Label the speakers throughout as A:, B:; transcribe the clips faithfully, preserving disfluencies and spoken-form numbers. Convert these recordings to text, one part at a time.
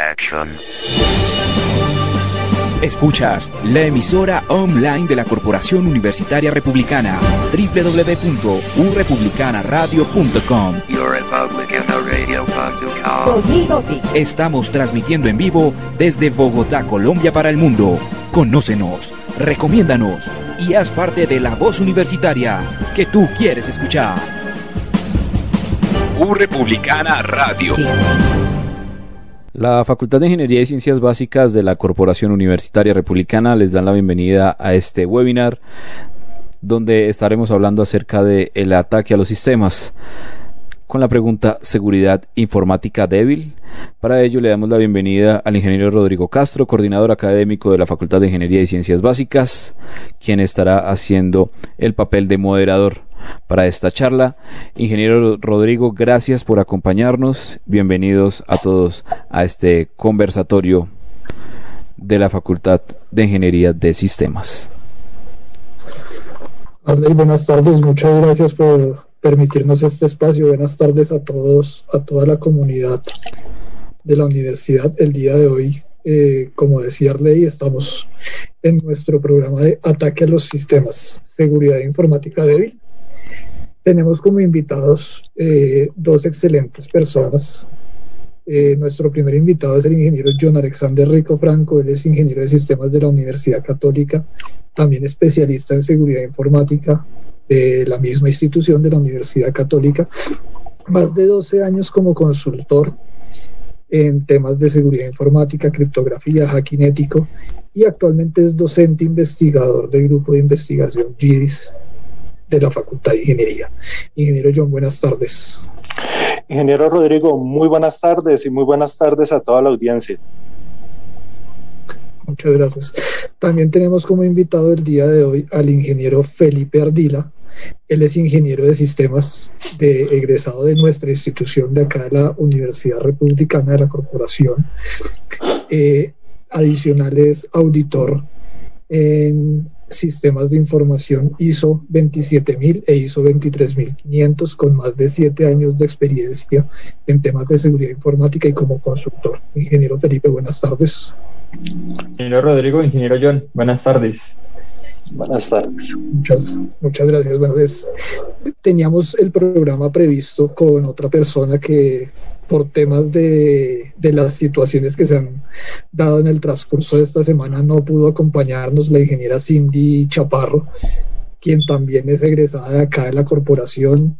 A: Action.
B: Escuchas la emisora online de la Corporación Universitaria Republicana, doble u doble u doble u punto u republicana radio punto com.
C: dos mil doce.
B: Estamos transmitiendo en vivo desde Bogotá, Colombia, para el mundo. Conócenos, recomiéndanos y haz parte de la voz universitaria que tú quieres escuchar. U Republicana Radio.
D: La Facultad de Ingeniería y Ciencias Básicas de la Corporación Universitaria Republicana les dan la bienvenida a este webinar donde estaremos hablando acerca del ataque a los sistemas con la pregunta ¿seguridad informática débil? Para ello le damos la bienvenida al ingeniero Rodrigo Castro, coordinador académico de la Facultad de Ingeniería y Ciencias Básicas, quien estará haciendo el papel de moderador para esta charla. Ingeniero Rodrigo, gracias por acompañarnos. Bienvenidos a todos a este conversatorio de la Facultad de Ingeniería de Sistemas.
E: Arley, buenas tardes, muchas gracias por permitirnos este espacio. Buenas tardes a todos, a toda la comunidad de la universidad. El día de hoy, eh, como decía Arley, estamos en nuestro programa de ataque a los sistemas, seguridad informática débil. Tenemos como invitados eh, dos excelentes personas. Eh, nuestro primer invitado es el ingeniero John Alexander Rico Franco. Él es ingeniero de sistemas de la Universidad Católica, también especialista en seguridad informática de la misma institución de la Universidad Católica, más de doce años como consultor en temas de seguridad informática, criptografía, hacking ético, y actualmente es docente investigador del grupo de investigación G I D I S de la Facultad de Ingeniería. Ingeniero John, buenas tardes.
F: Ingeniero Rodrigo, muy buenas tardes y muy buenas tardes a toda la audiencia.
E: Muchas gracias. También tenemos como invitado el día de hoy al ingeniero Felipe Ardila. Él es ingeniero de sistemas, de egresado de nuestra institución de acá de la Universidad Republicana de la Corporación. Eh, adicional es auditor en sistemas de información I S O veintisiete mil e I S O veintitrés mil quinientos, con más de siete años de experiencia en temas de seguridad informática y como consultor. Ingeniero Felipe, buenas tardes.
G: Ingeniero Rodrigo, ingeniero John, buenas tardes.
F: Buenas tardes.
E: Muchas, muchas gracias. Bueno, pues, teníamos el programa previsto con otra persona que por temas de, de las situaciones que se han dado en el transcurso de esta semana no pudo acompañarnos, la ingeniera Cindy Chaparro, quien también es egresada de acá de la corporación,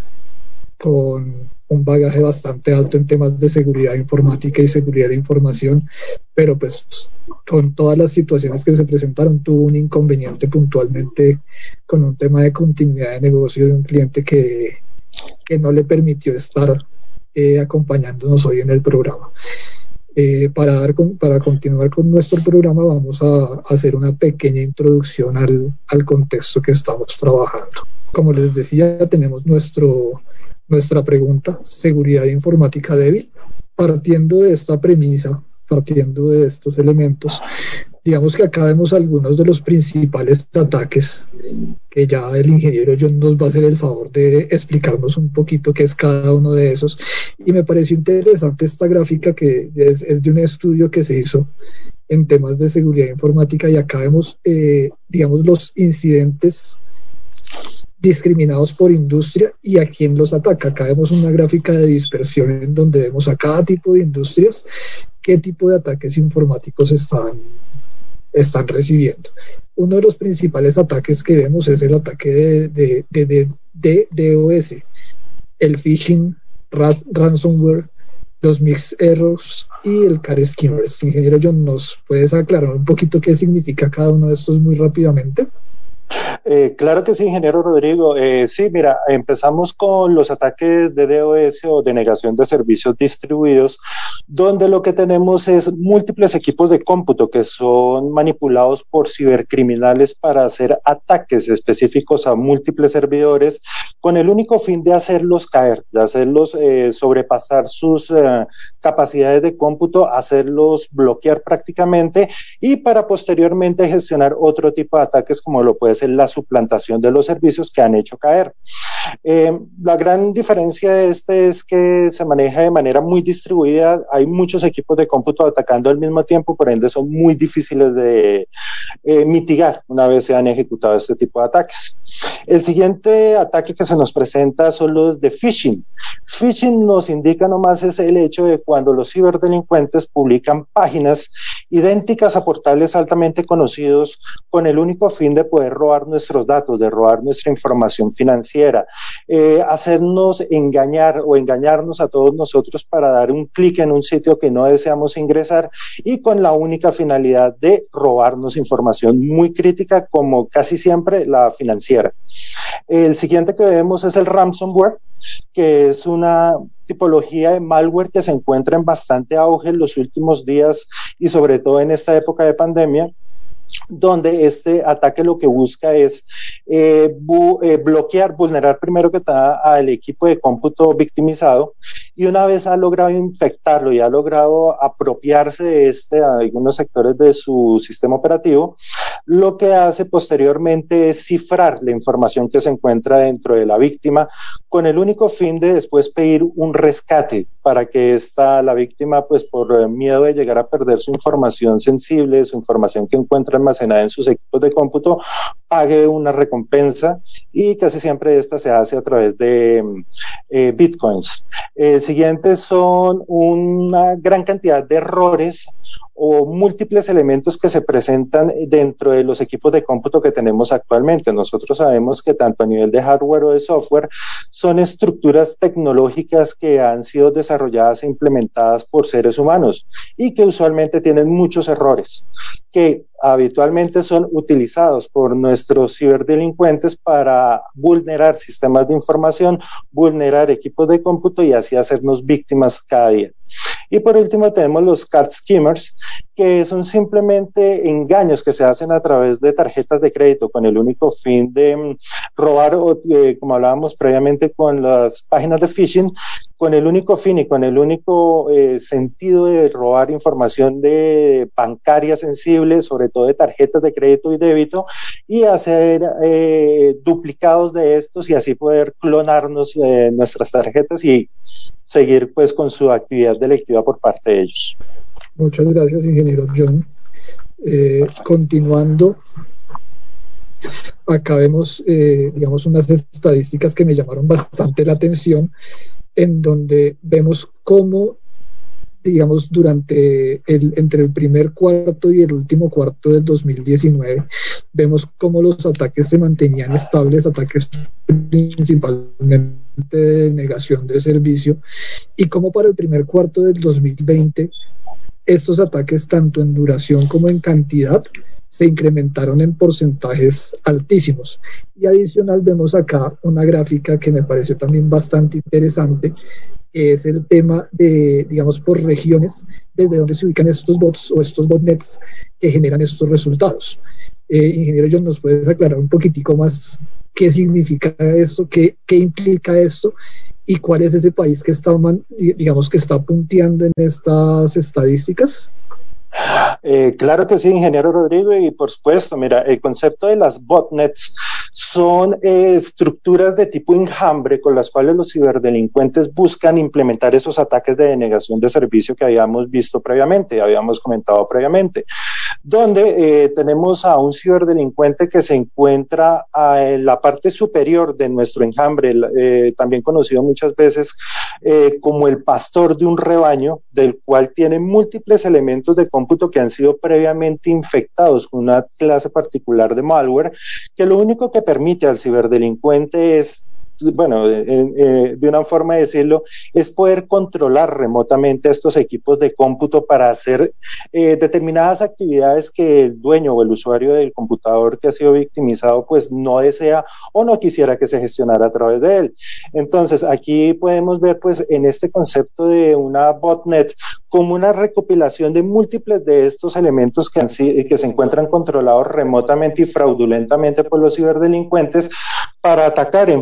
E: con un bagaje bastante alto en temas de seguridad informática y seguridad de información, pero pues con todas las situaciones que se presentaron tuvo un inconveniente puntualmente con un tema de continuidad de negocio de un cliente que, que no le permitió estar eh, acompañándonos hoy en el programa. Eh, para, dar con, para continuar con nuestro programa vamos a, a hacer una pequeña introducción al, al contexto que estamos trabajando. Como les decía, tenemos nuestro Nuestra pregunta, seguridad informática débil. Partiendo de esta premisa, partiendo de estos elementos, digamos que acá vemos algunos de los principales ataques que ya el ingeniero John nos va a hacer el favor de explicarnos un poquito qué es cada uno de esos. Y me pareció interesante esta gráfica que es, es de un estudio que se hizo en temas de seguridad informática, y acá vemos, eh, digamos, los incidentes discriminados por industria y a quién los ataca. Acá vemos una gráfica de dispersión en donde vemos a cada tipo de industrias qué tipo de ataques informáticos están, están recibiendo. Uno de los principales ataques que vemos es el ataque de, de, de, de, de DDoS, el phishing, ras, ransomware, los mixed errors y el car skimmers. Ingeniero John, ¿nos puedes aclarar un poquito qué significa cada uno de estos muy rápidamente?
F: Eh, claro que sí, ingeniero Rodrigo. Eh, sí, mira, empezamos con los ataques de DDoS o denegación de servicios distribuidos, donde lo que tenemos es múltiples equipos de cómputo que son manipulados por cibercriminales para hacer ataques específicos a múltiples servidores con el único fin de hacerlos caer, de hacerlos eh, sobrepasar sus eh, capacidades de cómputo, hacerlos bloquear prácticamente y para posteriormente gestionar otro tipo de ataques como lo puede pues es la suplantación de los servicios que han hecho caer. Eh, la gran diferencia de este es que se maneja de manera muy distribuida, hay muchos equipos de cómputo atacando al mismo tiempo, por ende son muy difíciles de eh, mitigar una vez se han ejecutado este tipo de ataques. El siguiente ataque que se nos presenta son los de phishing. Phishing nos indica nomás es el hecho de cuando los ciberdelincuentes publican páginas idénticas a portales altamente conocidos con el único fin de poder robar nuestros datos, de robar nuestra información financiera, eh, hacernos engañar o engañarnos a todos nosotros para dar un clic en un sitio que no deseamos ingresar y con la única finalidad de robarnos información muy crítica, como casi siempre la financiera. El siguiente que vemos es el ransomware, que es una tipología de malware que se encuentra en bastante auge en los últimos días y sobre todo en esta época de pandemia, donde este ataque lo que busca es eh, bu eh, bloquear, vulnerar primero que todo al equipo de cómputo victimizado, y una vez ha logrado infectarlo y ha logrado apropiarse de este, a algunos sectores de su sistema operativo, lo que hace posteriormente es cifrar la información que se encuentra dentro de la víctima con el único fin de después pedir un rescate para que esta, la víctima, pues por miedo de llegar a perder su información sensible, su información que encuentra almacenada en sus equipos de cómputo, pague una recompensa, y casi siempre esta se hace a través de eh, bitcoins. El siguiente son una gran cantidad de errores o múltiples elementos que se presentan dentro de los equipos de cómputo que tenemos actualmente. Nosotros sabemos que tanto a nivel de hardware o de software son estructuras tecnológicas que han sido desarrolladas e implementadas por seres humanos y que usualmente tienen muchos errores que habitualmente son utilizados por nuestros ciberdelincuentes para vulnerar sistemas de información, vulnerar equipos de cómputo y así hacernos víctimas cada día. Y por último tenemos los card skimmers, que son simplemente engaños que se hacen a través de tarjetas de crédito con el único fin de um, robar, o, eh, como hablábamos previamente con las páginas de phishing, con el único fin y con el único eh, sentido de robar información de bancaria sensible, sobre todo de tarjetas de crédito y débito, y hacer eh, duplicados de estos y así poder clonarnos eh, nuestras tarjetas y seguir pues con su actividad delictiva por parte de ellos.
E: Muchas gracias, ingeniero John. Eh, continuando, acá vemos eh, digamos unas estadísticas que me llamaron bastante la atención, en donde vemos cómo, digamos, durante el, entre el primer cuarto y el último cuarto del dos mil diecinueve, vemos cómo los ataques se mantenían estables, ataques principalmente de negación de servicio, y cómo para el primer cuarto del dos mil veinte estos ataques, tanto en duración como en cantidad, se incrementaron en porcentajes altísimos. Y adicional vemos acá una gráfica que me pareció también bastante interesante, que es el tema de, digamos, por regiones, desde donde se ubican estos bots o estos botnets que generan estos resultados. Eh, ingeniero John, ¿nos puedes aclarar un poquitico más qué significa esto, qué, qué implica esto, y cuál es ese país que está, digamos, que está punteando en estas estadísticas?
F: Eh, claro que sí, ingeniero Rodrigo, y por supuesto, mira, el concepto de las botnets son eh, estructuras de tipo enjambre con las cuales los ciberdelincuentes buscan implementar esos ataques de denegación de servicio que habíamos visto previamente, habíamos comentado previamente, donde eh, tenemos a un ciberdelincuente que se encuentra a, en la parte superior de nuestro enjambre, eh, también conocido muchas veces eh, como el pastor de un rebaño, del cual tiene múltiples elementos de cómputo que han sido previamente infectados con una clase particular de malware, que lo único que permite al ciberdelincuente es, bueno, eh, eh, de una forma de decirlo, es poder controlar remotamente estos equipos de cómputo para hacer eh, determinadas actividades que el dueño o el usuario del computador que ha sido victimizado pues no desea o no quisiera que se gestionara a través de él. Entonces aquí podemos ver pues en este concepto de una botnet como una recopilación de múltiples de estos elementos que, han, que se encuentran controlados remotamente y fraudulentamente por los ciberdelincuentes para atacar en forma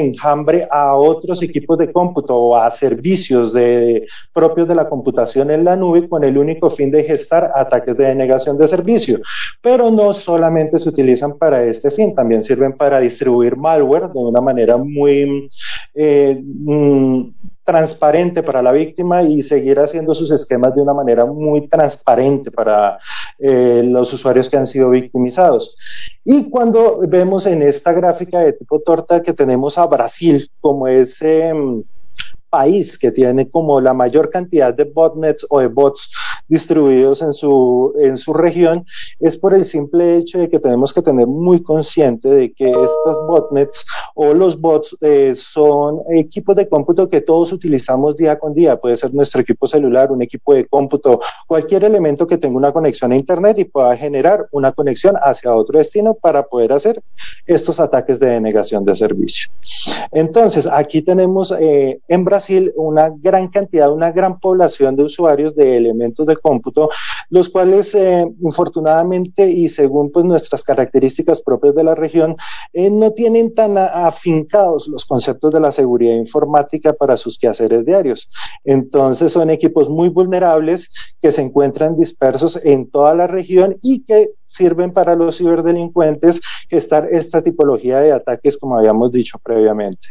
F: enjambre a otros equipos de cómputo o a servicios de, propios de la computación en la nube con el único fin de gestar ataques de denegación de servicio. Pero no solamente se utilizan para este fin, también sirven para distribuir malware de una manera muy eh, mm, transparente para la víctima y seguir haciendo sus esquemas de una manera muy transparente para eh, los usuarios que han sido victimizados. Y cuando vemos en esta gráfica de tipo torta que tenemos a Brasil como ese eh, país que tiene como la mayor cantidad de botnets o de bots distribuidos en su, en su región, es por el simple hecho de que tenemos que tener muy consciente de que estos botnets o los bots eh, son equipos de cómputo que todos utilizamos día con día. Puede ser nuestro equipo celular, un equipo de cómputo, cualquier elemento que tenga una conexión a internet y pueda generar una conexión hacia otro destino para poder hacer estos ataques de denegación de servicio. Entonces, aquí tenemos eh, en Brasil una gran cantidad, una gran población de usuarios de elementos de cómputo, los cuales eh, infortunadamente y según pues nuestras características propias de la región eh, no tienen tan a, afincados los conceptos de la seguridad informática para sus quehaceres diarios. Entonces son equipos muy vulnerables que se encuentran dispersos en toda la región y que sirven para los ciberdelincuentes gestar esta tipología de ataques como habíamos dicho previamente.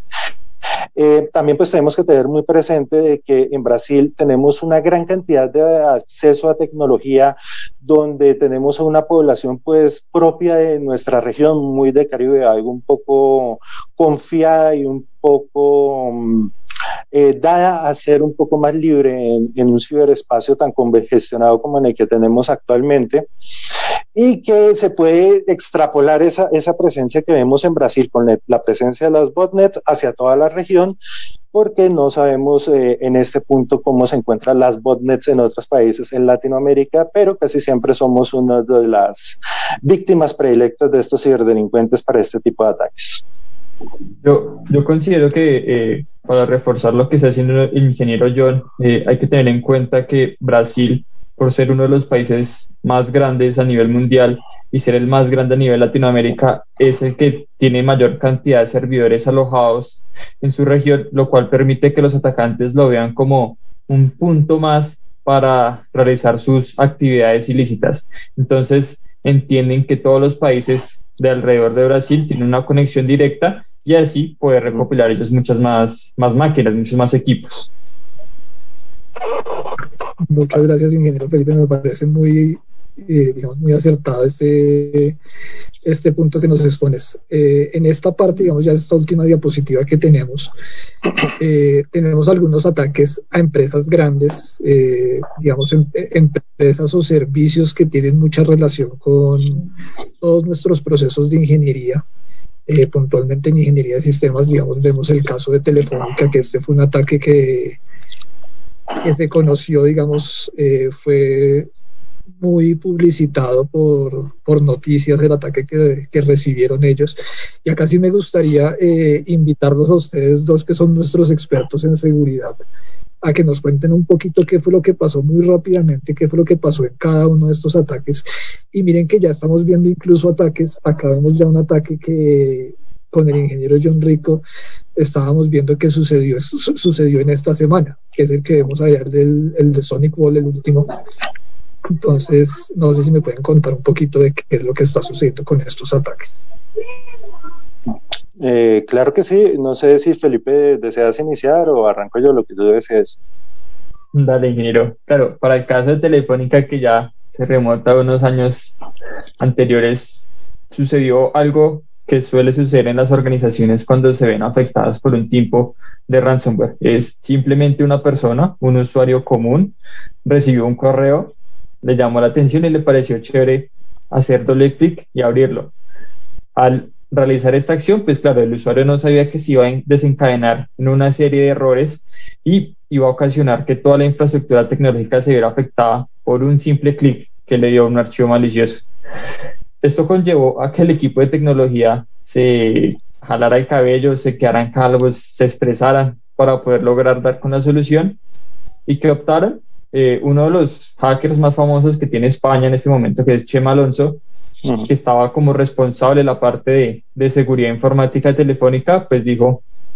F: Eh, también pues tenemos que tener muy presente de que en Brasil tenemos una gran cantidad de acceso a tecnología donde tenemos a una población pues propia de nuestra región, muy de Caribe, algo un poco confiada y un poco eh, dada a ser un poco más libre en, en un ciberespacio tan congestionado como en el que tenemos actualmente, y que se puede extrapolar esa, esa presencia que vemos en Brasil con la presencia de las botnets hacia toda la región, porque no sabemos eh, en este punto cómo se encuentran las botnets en otros países en Latinoamérica, pero casi siempre somos una de las víctimas predilectas de estos ciberdelincuentes para este tipo de ataques.
G: Yo, yo considero que eh, para reforzar lo que está haciendo el ingeniero John, eh, hay que tener en cuenta que Brasil, por ser uno de los países más grandes a nivel mundial y ser el más grande a nivel Latinoamérica, es el que tiene mayor cantidad de servidores alojados en su región, lo cual permite que los atacantes lo vean como un punto más para realizar sus actividades ilícitas. Entonces entienden que todos los países de alrededor de Brasil tienen una conexión directa y así poder recopilar ellos muchas más, más máquinas, muchos más equipos.
E: Muchas gracias, ingeniero Felipe, me parece muy, eh, digamos, muy acertado este, este punto que nos expones. Eh, en esta parte, digamos, ya esta última diapositiva que tenemos, eh, tenemos algunos ataques a empresas grandes, eh, digamos, em, empresas o servicios que tienen mucha relación con todos nuestros procesos de ingeniería. Eh, puntualmente en ingeniería de sistemas, digamos, vemos el caso de Telefónica, que este fue un ataque que que se conoció, digamos, eh, fue muy publicitado por, por noticias, el ataque que, que recibieron ellos. Y acá sí me gustaría eh, invitarlos a ustedes dos, que son nuestros expertos en seguridad, a que nos cuenten un poquito qué fue lo que pasó muy rápidamente, qué fue lo que pasó en cada uno de estos ataques. Y miren que ya estamos viendo incluso ataques, acá vemos ya un ataque que con el ingeniero John Rico estábamos viendo que sucedió, su, sucedió en esta semana, que es el que vemos ayer, del, el de Sonic Wall, el último. Entonces, no sé si me pueden contar un poquito de qué es lo que está sucediendo con estos ataques.
F: Eh, claro que sí, no sé si Felipe deseas iniciar o arranco yo, lo que tú desees.
G: Dale, ingeniero. Claro, para el caso de Telefónica, que ya se remonta a unos años anteriores, sucedió algo que suele suceder en las organizaciones cuando se ven afectadas por un tipo de ransomware. Es simplemente una persona, un usuario común, recibió un correo, le llamó la atención y le pareció chévere hacer doble clic y abrirlo. Al realizar esta acción, pues claro, el usuario no sabía que se iba a desencadenar en una serie de errores y iba a ocasionar que toda la infraestructura tecnológica se viera afectada por un simple clic que le dio un archivo malicioso. Esto conllevó a que el equipo de tecnología se jalara el cabello, se quedaran calvos, se estresaran para poder lograr dar con la solución, y que optaron, eh, uno de los hackers más famosos que tiene España en este momento, que es Chema Alonso, uh-huh. que estaba como responsable de la parte de, de seguridad informática Telefónica, pues dijo,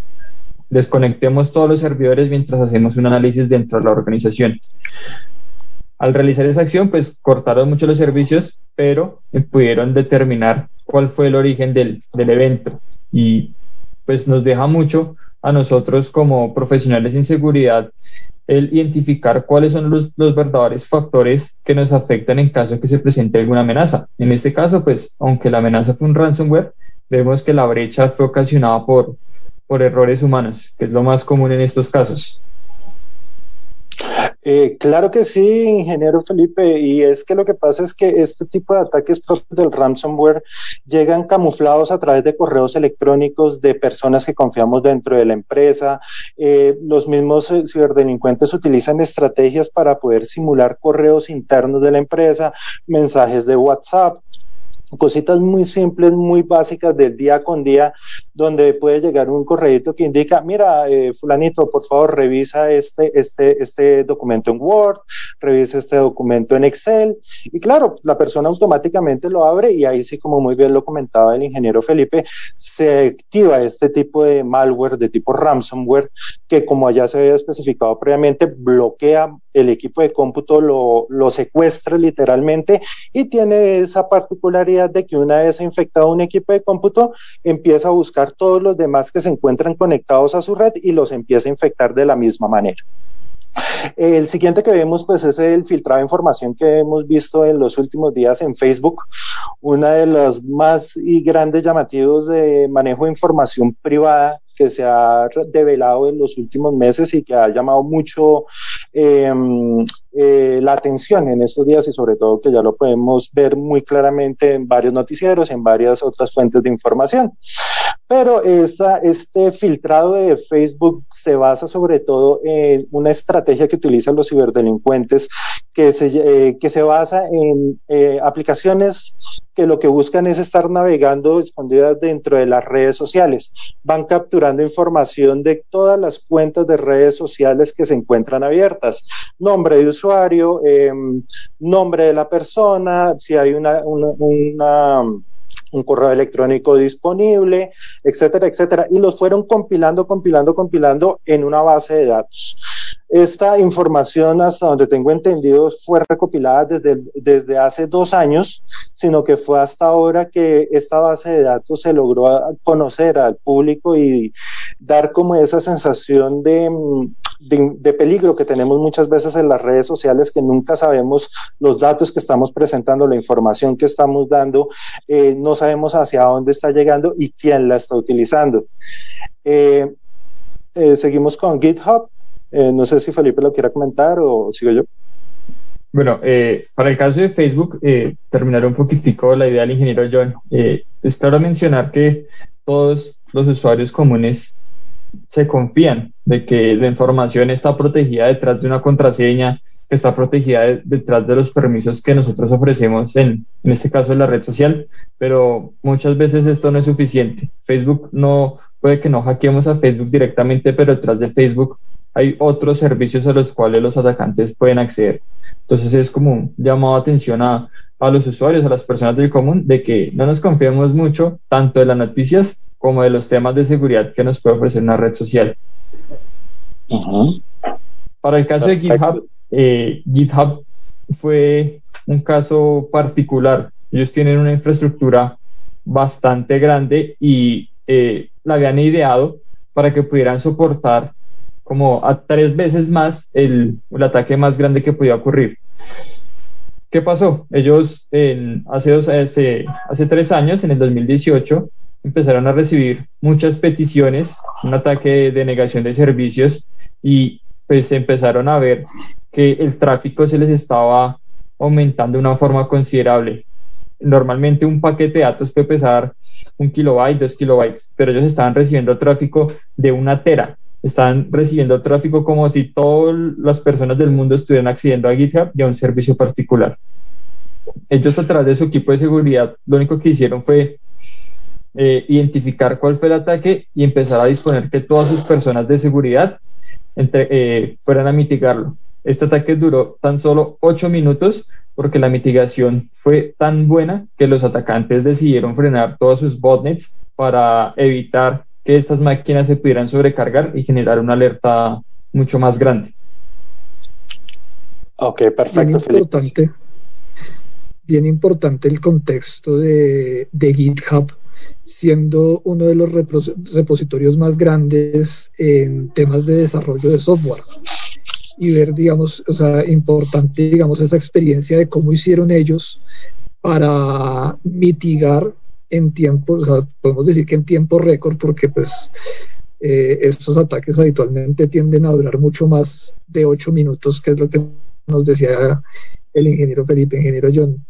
G: desconectemos todos los servidores mientras hacemos un análisis dentro de la organización. Al realizar esa acción, pues cortaron mucho los servicios, pero pudieron determinar cuál fue el origen del, del evento, y pues nos deja mucho a nosotros como profesionales en seguridad el identificar cuáles son los, los verdaderos factores que nos afectan en caso de que se presente alguna amenaza. En este caso, pues, aunque la amenaza fue un ransomware, vemos que la brecha fue ocasionada por, por errores humanos, que es lo más común en estos casos.
F: Eh, claro que sí, ingeniero Felipe, y es que lo que pasa es que este tipo de ataques propios del ransomware llegan camuflados a través de correos electrónicos de personas que confiamos dentro de la empresa. Eh, los mismos eh, ciberdelincuentes utilizan estrategias para poder simular correos internos de la empresa, mensajes de WhatsApp, cositas muy simples, muy básicas del día con día, donde puede llegar un correíto que indica, mira, eh, fulanito, por favor, revisa este, este, este documento en Word, revisa este documento en Excel, y claro, la persona automáticamente lo abre, y ahí sí, como muy bien lo comentaba el ingeniero Felipe, se activa este tipo de malware de tipo ransomware, que como ya se había especificado previamente, bloquea el equipo de cómputo, lo, lo secuestra literalmente, y tiene esa particularidad de que una vez infectado un equipo de cómputo, empieza a buscar todos los demás que se encuentran conectados a su red y los empieza a infectar de la misma manera. El siguiente que vemos, pues, es el filtrado de información que hemos visto en los últimos días en Facebook, una de las más y grandes llamativos de manejo de información privada que se ha develado en los últimos meses y que ha llamado mucho eh, eh, la atención en estos días, y sobre todo que ya lo podemos ver muy claramente en varios noticieros, en varias otras fuentes de información. Pero esta, este filtrado de Facebook se basa sobre todo en una estrategia que utilizan los ciberdelincuentes que se, eh, que se basa en eh, aplicaciones que lo que buscan es estar navegando escondidas dentro de las redes sociales. Van capturando información de todas las cuentas de redes sociales que se encuentran abiertas. Nombre de usuario, eh, nombre de la persona, si hay una... una, una un correo electrónico disponible, etcétera, etcétera, y los fueron compilando, compilando, compilando en una base de datos. Esta información, hasta donde tengo entendido, fue recopilada desde, desde hace dos años, sino que fue hasta ahora que esta base de datos se logró conocer al público y dar como esa sensación de, de, de peligro que tenemos muchas veces en las redes sociales, que nunca sabemos los datos que estamos presentando, la información que estamos dando, eh, no sabemos hacia dónde está llegando y quién la está utilizando. Eh, eh, seguimos con GitHub. Eh, no sé si Felipe lo quiera comentar o sigo yo.
G: Bueno, eh, para el caso de Facebook, eh, terminar un poquitico la idea del ingeniero John. Eh, es claro mencionar que todos los usuarios comunes se confían de que la información está protegida detrás de una contraseña, que está protegida de, detrás de los permisos que nosotros ofrecemos en, en este caso en la red social, pero muchas veces esto no es suficiente. Facebook no, puede que no hackeemos a Facebook directamente, pero detrás de Facebook hay otros servicios a los cuales los atacantes pueden acceder. Entonces es como un llamado de atención a, a los usuarios, a las personas del común, de que no nos confiemos mucho tanto de las noticias como de los temas de seguridad que nos puede ofrecer una red social. Uh-huh. Para el caso Perfecto. de GitHub, eh, GitHub fue un caso particular. Ellos tienen una infraestructura bastante grande y eh, la habían ideado para que pudieran soportar como a tres veces más el, el ataque más grande que podía ocurrir. ¿Qué pasó? Ellos en, hace, dos, hace, hace tres años, en el dos mil dieciocho, empezaron a recibir muchas peticiones, un ataque de negación de servicios, y pues empezaron a ver que el tráfico se les estaba aumentando de una forma considerable. Normalmente un paquete de datos puede pesar un kilobyte, dos kilobytes, pero ellos estaban recibiendo tráfico de una tera. Están recibiendo tráfico como si todas las personas del mundo estuvieran accediendo a GitHub y a un servicio particular. Ellos, a través de su equipo de seguridad, lo único que hicieron fue eh, identificar cuál fue el ataque y empezar a disponer que todas sus personas de seguridad entre, eh, fueran a mitigarlo. Este ataque duró tan solo ocho minutos porque la mitigación fue tan buena que los atacantes decidieron frenar todos sus botnets para evitar que estas máquinas se pudieran sobrecargar y generar una alerta mucho más grande.
F: Ok, perfecto.
E: Bien importante, bien importante el contexto de, de GitHub, siendo uno de los repos, repositorios más grandes en temas de desarrollo de software. Y ver, digamos, o sea, importante, digamos, esa experiencia de cómo hicieron ellos para mitigar en tiempo, o sea, podemos decir que en tiempo récord, porque pues eh, estos ataques habitualmente tienden a durar mucho más de ocho minutos, que es lo que nos decía el ingeniero Felipe, ingeniero John.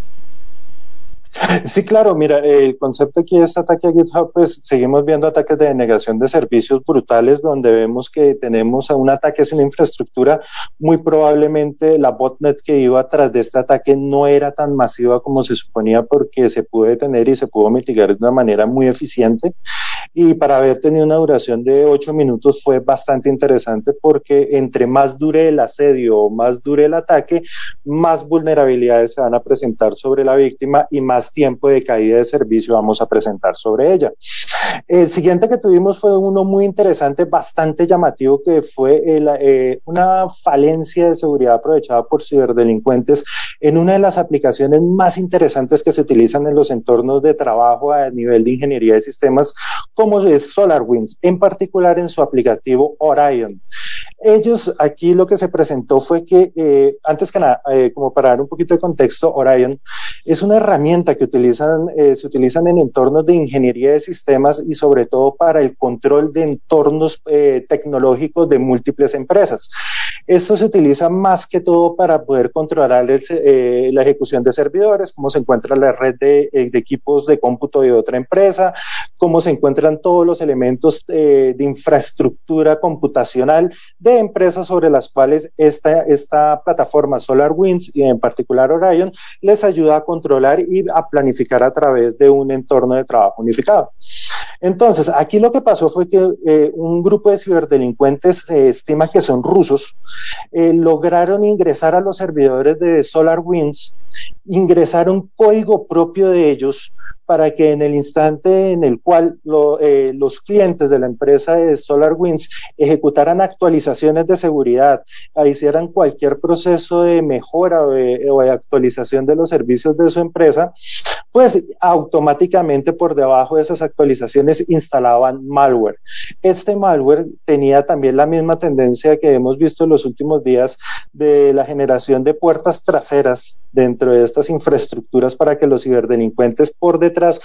F: Sí, claro, mira, el concepto aquí de este ataque a GitHub, pues seguimos viendo ataques de denegación de servicios brutales, donde vemos que tenemos a un ataque hacia una infraestructura. Muy probablemente la botnet que iba tras de este ataque no era tan masiva como se suponía, porque se pudo detener y se pudo mitigar de una manera muy eficiente. Y para haber tenido una duración de ocho minutos fue bastante interesante, porque entre más dure el asedio o más dure el ataque, más vulnerabilidades se van a presentar sobre la víctima y más tiempo de caída de servicio vamos a presentar sobre ella. El siguiente que tuvimos fue uno muy interesante, bastante llamativo, que fue el, eh, una falencia de seguridad aprovechada por ciberdelincuentes en una de las aplicaciones más interesantes que se utilizan en los entornos de trabajo a nivel de ingeniería de sistemas, como es SolarWinds, en particular en su aplicativo Orion. Ellos, aquí lo que se presentó fue que, eh, antes que nada, eh, como para dar un poquito de contexto, Orion es una herramienta que utilizan, eh, se utilizan en entornos de ingeniería de sistemas y sobre todo para el control de entornos eh, tecnológicos de múltiples empresas. Esto se utiliza más que todo para poder controlar el, eh, la ejecución de servidores, cómo se encuentra la red de, de equipos de cómputo de otra empresa, cómo se encuentran todos los elementos eh, de infraestructura computacional de empresas sobre las cuales esta, esta plataforma SolarWinds y en particular Orion les ayuda a controlar y a planificar a través de un entorno de trabajo unificado. Entonces, aquí lo que pasó fue que eh, un grupo de ciberdelincuentes, se eh, estima que son rusos, eh, lograron ingresar a los servidores de SolarWinds, ingresaron código propio de ellos para que en el instante en el cual lo, eh, los clientes de la empresa de SolarWinds ejecutaran actualizaciones de seguridad, hicieran cualquier proceso de mejora o de, o de actualización de los servicios de su empresa, pues automáticamente por debajo de esas actualizaciones instalaban malware. Este malware tenía también la misma tendencia que hemos visto en los últimos días de la generación de puertas traseras dentro de estas infraestructuras para que los ciberdelincuentes por detrás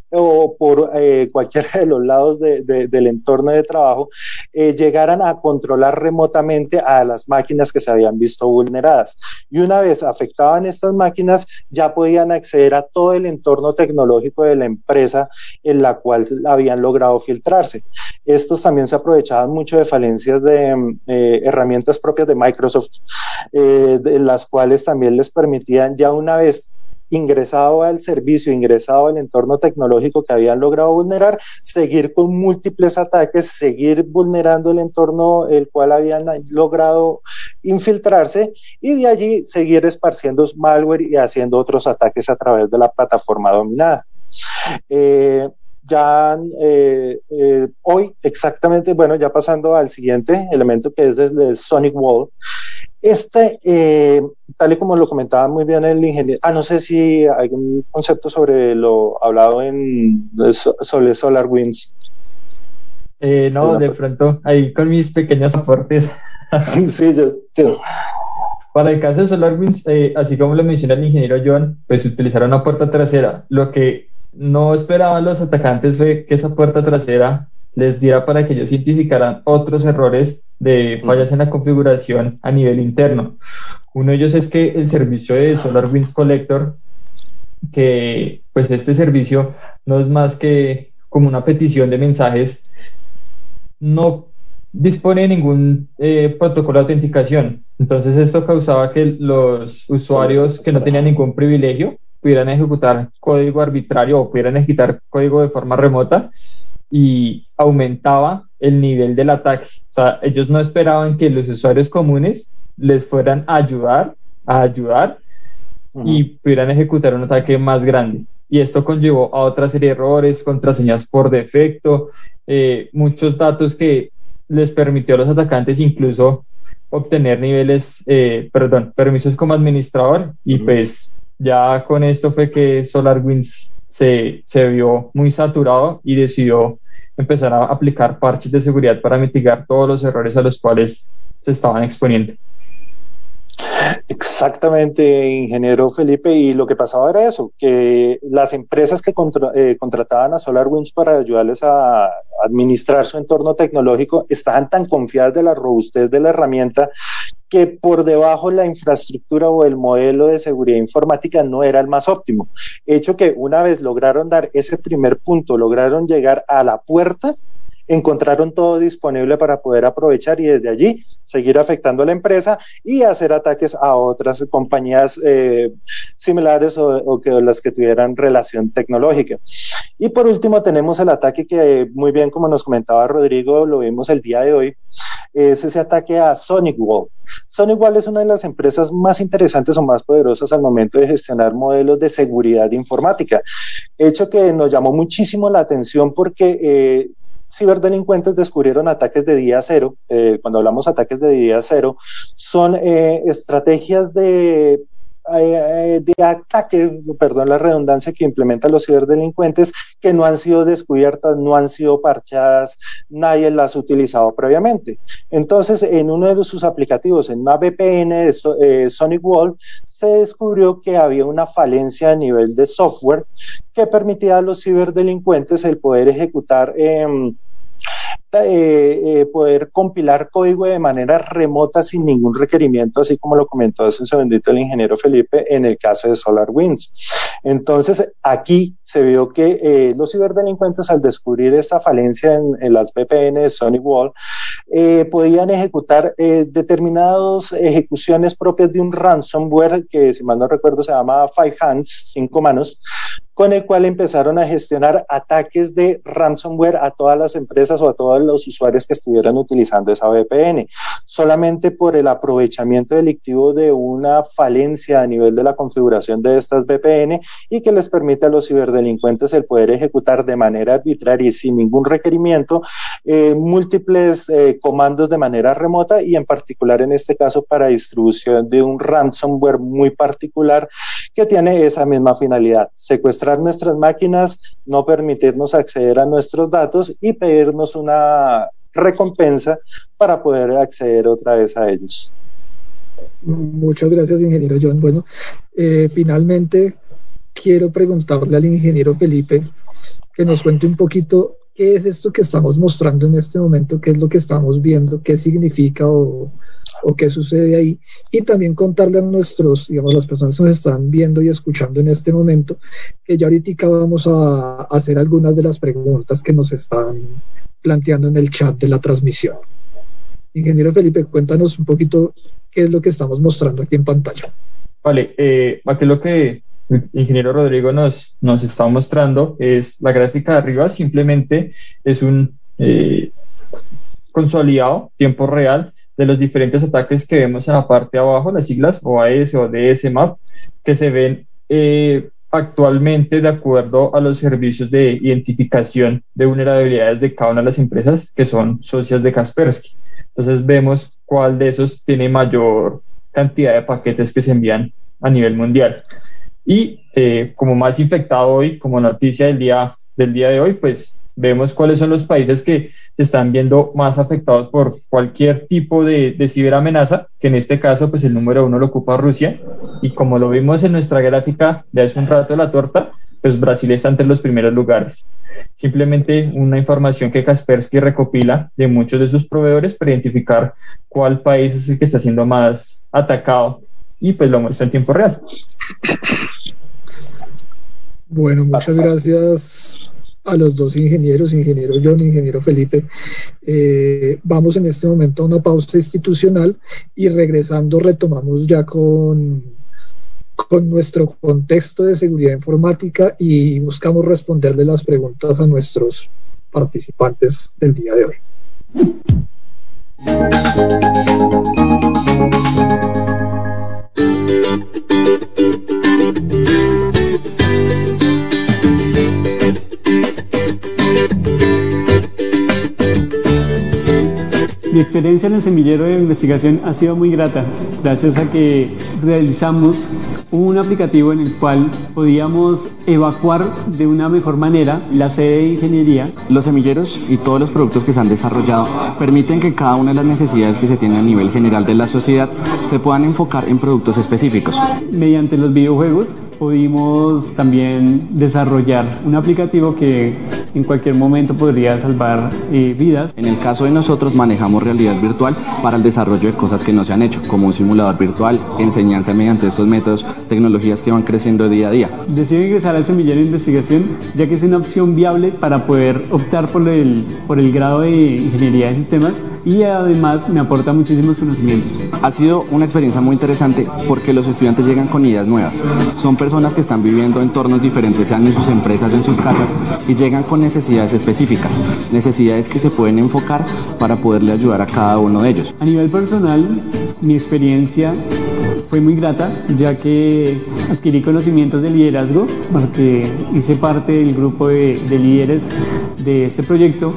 F: o por eh, cualquiera de los lados de, de, del entorno de trabajo eh, llegaran a controlar remotamente a las máquinas que se habían visto vulneradas. Y una vez afectaban estas máquinas, ya podían acceder a todo el entorno tecnológico de la empresa en la cual habían logrado filtrarse. Estos también se aprovechaban mucho de falencias de eh, herramientas propias de Microsoft, eh, de las cuales también les permitían, ya una vez ingresado al servicio, ingresado al entorno tecnológico que habían logrado vulnerar, seguir con múltiples ataques, seguir vulnerando el entorno el cual habían logrado infiltrarse y de allí seguir esparciendo malware y haciendo otros ataques a través de la plataforma dominada. Eh, Ya eh, eh, hoy exactamente, bueno, ya pasando al siguiente elemento que es desde el Sonic Wall. Este, eh, tal y como lo comentaba muy bien el ingeniero, ah, no sé si hay un concepto sobre lo hablado en sobre SolarWinds.
G: Eh, no, de pronto, ahí con mis pequeños aportes.
F: Sí, yo, sí.
G: Para el caso de SolarWinds, eh, así como lo menciona el ingeniero John, pues utilizaron una puerta trasera. Lo que no esperaban los atacantes fue que esa puerta trasera les diera para que ellos identificaran otros errores de fallas en la configuración a nivel interno. Uno de ellos es que el servicio de SolarWinds Collector, que pues este servicio no es más que como una petición de mensajes, no dispone de ningún eh, protocolo de autenticación. Entonces esto causaba que los usuarios que no tenían ningún privilegio pudieran ejecutar código arbitrario o pudieran ejecutar código de forma remota y aumentaba el nivel del ataque. O sea, ellos no esperaban que los usuarios comunes les fueran a ayudar, a ayudar uh-huh. y pudieran ejecutar un ataque más grande. y esto conllevó a otra serie de errores, contraseñas por defecto, eh, muchos datos que les permitió a los atacantes incluso obtener niveles, eh, perdón, permisos como administrador, y uh-huh. pues ya con esto fue que SolarWinds se, se vio muy saturado y decidió empezar a aplicar parches de seguridad para mitigar todos los errores a los cuales se estaban exponiendo.
F: Exactamente, ingeniero Felipe, y lo que pasaba era eso, que las empresas que contra, eh, contrataban a SolarWinds para ayudarles a administrar su entorno tecnológico estaban tan confiadas de la robustez de la herramienta que por debajo la infraestructura o el modelo de seguridad informática no era el más óptimo, hecho que una vez lograron dar ese primer punto, lograron llegar a la puerta, encontraron todo disponible para poder aprovechar y desde allí seguir afectando a la empresa y hacer ataques a otras compañías eh, similares o, o que las que tuvieran relación tecnológica. Y por último tenemos el ataque que muy bien, como nos comentaba Rodrigo, lo vimos el día de hoy, es ese ataque a SonicWall. SonicWall es una de las empresas más interesantes o más poderosas al momento de gestionar modelos de seguridad informática, hecho que nos llamó muchísimo la atención porque eh, ciberdelincuentes descubrieron ataques de día cero. Eh, cuando hablamos de ataques de día cero, son eh, estrategias de, eh, de ataque, perdón la redundancia, que implementan los ciberdelincuentes que no han sido descubiertas, no han sido parchadas, nadie las ha utilizado previamente. Entonces, en uno de sus aplicativos, en una V P N de so, eh, SonicWall, se descubrió que había una falencia a nivel de software que permitía a los ciberdelincuentes el poder ejecutar, eh, eh, eh, poder compilar código de manera remota sin ningún requerimiento, así como lo comentó hace un segundito el ingeniero Felipe en el caso de SolarWinds. Entonces, aquí se vio que eh, los ciberdelincuentes, al descubrir esta falencia en, en las V P N de SonicWall, eh, podían ejecutar eh, determinadas ejecuciones propias de un ransomware que, si mal no recuerdo, se llama Five Hands, cinco manos, con el cual empezaron a gestionar ataques de ransomware a todas las empresas o a todos los usuarios que estuvieran utilizando esa V P N, solamente por el aprovechamiento delictivo de una falencia a nivel de la configuración de estas V P N y que les permite a los ciberdelincuentes el poder ejecutar de manera arbitraria y sin ningún requerimiento eh, múltiples eh, comandos de manera remota, y en particular en este caso para distribución de un ransomware muy particular que tiene esa misma finalidad: secuestrar nuestras máquinas, no permitirnos acceder a nuestros datos y pedirnos una recompensa para poder acceder otra vez a ellos.
E: Muchas gracias, ingeniero John. Bueno, eh, finalmente quiero preguntarle al ingeniero Felipe que nos cuente un poquito qué es esto que estamos mostrando en este momento, qué es lo que estamos viendo, qué significa o, o qué sucede ahí, y también contarle a nuestros, digamos, las personas que nos están viendo y escuchando en este momento, que ya ahorita vamos a hacer algunas de las preguntas que nos están planteando en el chat de la transmisión. Ingeniero Felipe, cuéntanos un poquito qué es lo que estamos mostrando aquí en pantalla.
G: Vale, eh, aquí lo que el ingeniero Rodrigo nos, nos está mostrando es la gráfica de arriba, simplemente es un eh, consolidado, tiempo real, de los diferentes ataques que vemos en la parte de abajo, las siglas O A S o D S M A P, que se ven eh, actualmente de acuerdo a los servicios de identificación de vulnerabilidades de cada una de las empresas que son socias de Kaspersky. Entonces vemos cuál de esos tiene mayor cantidad de paquetes que se envían a nivel mundial. Y eh, como más infectado hoy, como noticia del día, del día de hoy, pues vemos cuáles son los países que se están viendo más afectados por cualquier tipo de, de ciberamenaza, que en este caso pues el número uno lo ocupa Rusia, y como lo vimos en nuestra gráfica de hace un rato de la torta, pues Brasil está entre los primeros lugares. Simplemente una información que Kaspersky recopila de muchos de sus proveedores para identificar cuál país es el que está siendo más atacado, y pues lo muestra en tiempo real.
E: Bueno, muchas gracias a los dos ingenieros, ingeniero John, ingeniero Felipe. Eh, vamos en este momento a una pausa institucional y regresando retomamos ya con, con nuestro contexto de seguridad informática y buscamos responderle las preguntas a nuestros participantes del día de hoy.
A: experiencia en el semillero de investigación ha sido muy grata, gracias a que realizamos un aplicativo en el cual podíamos evacuar de una mejor manera la sede de ingeniería.
C: Los semilleros y todos los productos que se han desarrollado permiten que cada una de las necesidades que se tienen a nivel general de la sociedad se puedan enfocar en productos específicos.
A: Mediante los videojuegos pudimos también desarrollar un aplicativo que en cualquier momento podría salvar eh, vidas.
C: En el caso de nosotros manejamos realidad virtual para el desarrollo de cosas que no se han hecho, como un simulador virtual, enseñanza mediante estos métodos, tecnologías que van creciendo día a día.
A: Decidí ingresar al semillero de investigación ya que es una opción viable para poder optar por el, por el grado de ingeniería de sistemas y además me aporta muchísimos conocimientos.
C: Ha sido una experiencia muy interesante porque los estudiantes llegan con ideas nuevas. Son personas que están viviendo entornos diferentes, sean en sus empresas, en sus casas, y llegan con necesidades específicas, necesidades que se pueden enfocar para poderle ayudar a cada uno de ellos.
A: A nivel personal, mi experiencia fue muy grata, ya que adquirí conocimientos de liderazgo, porque hice parte del grupo de, de líderes de este proyecto,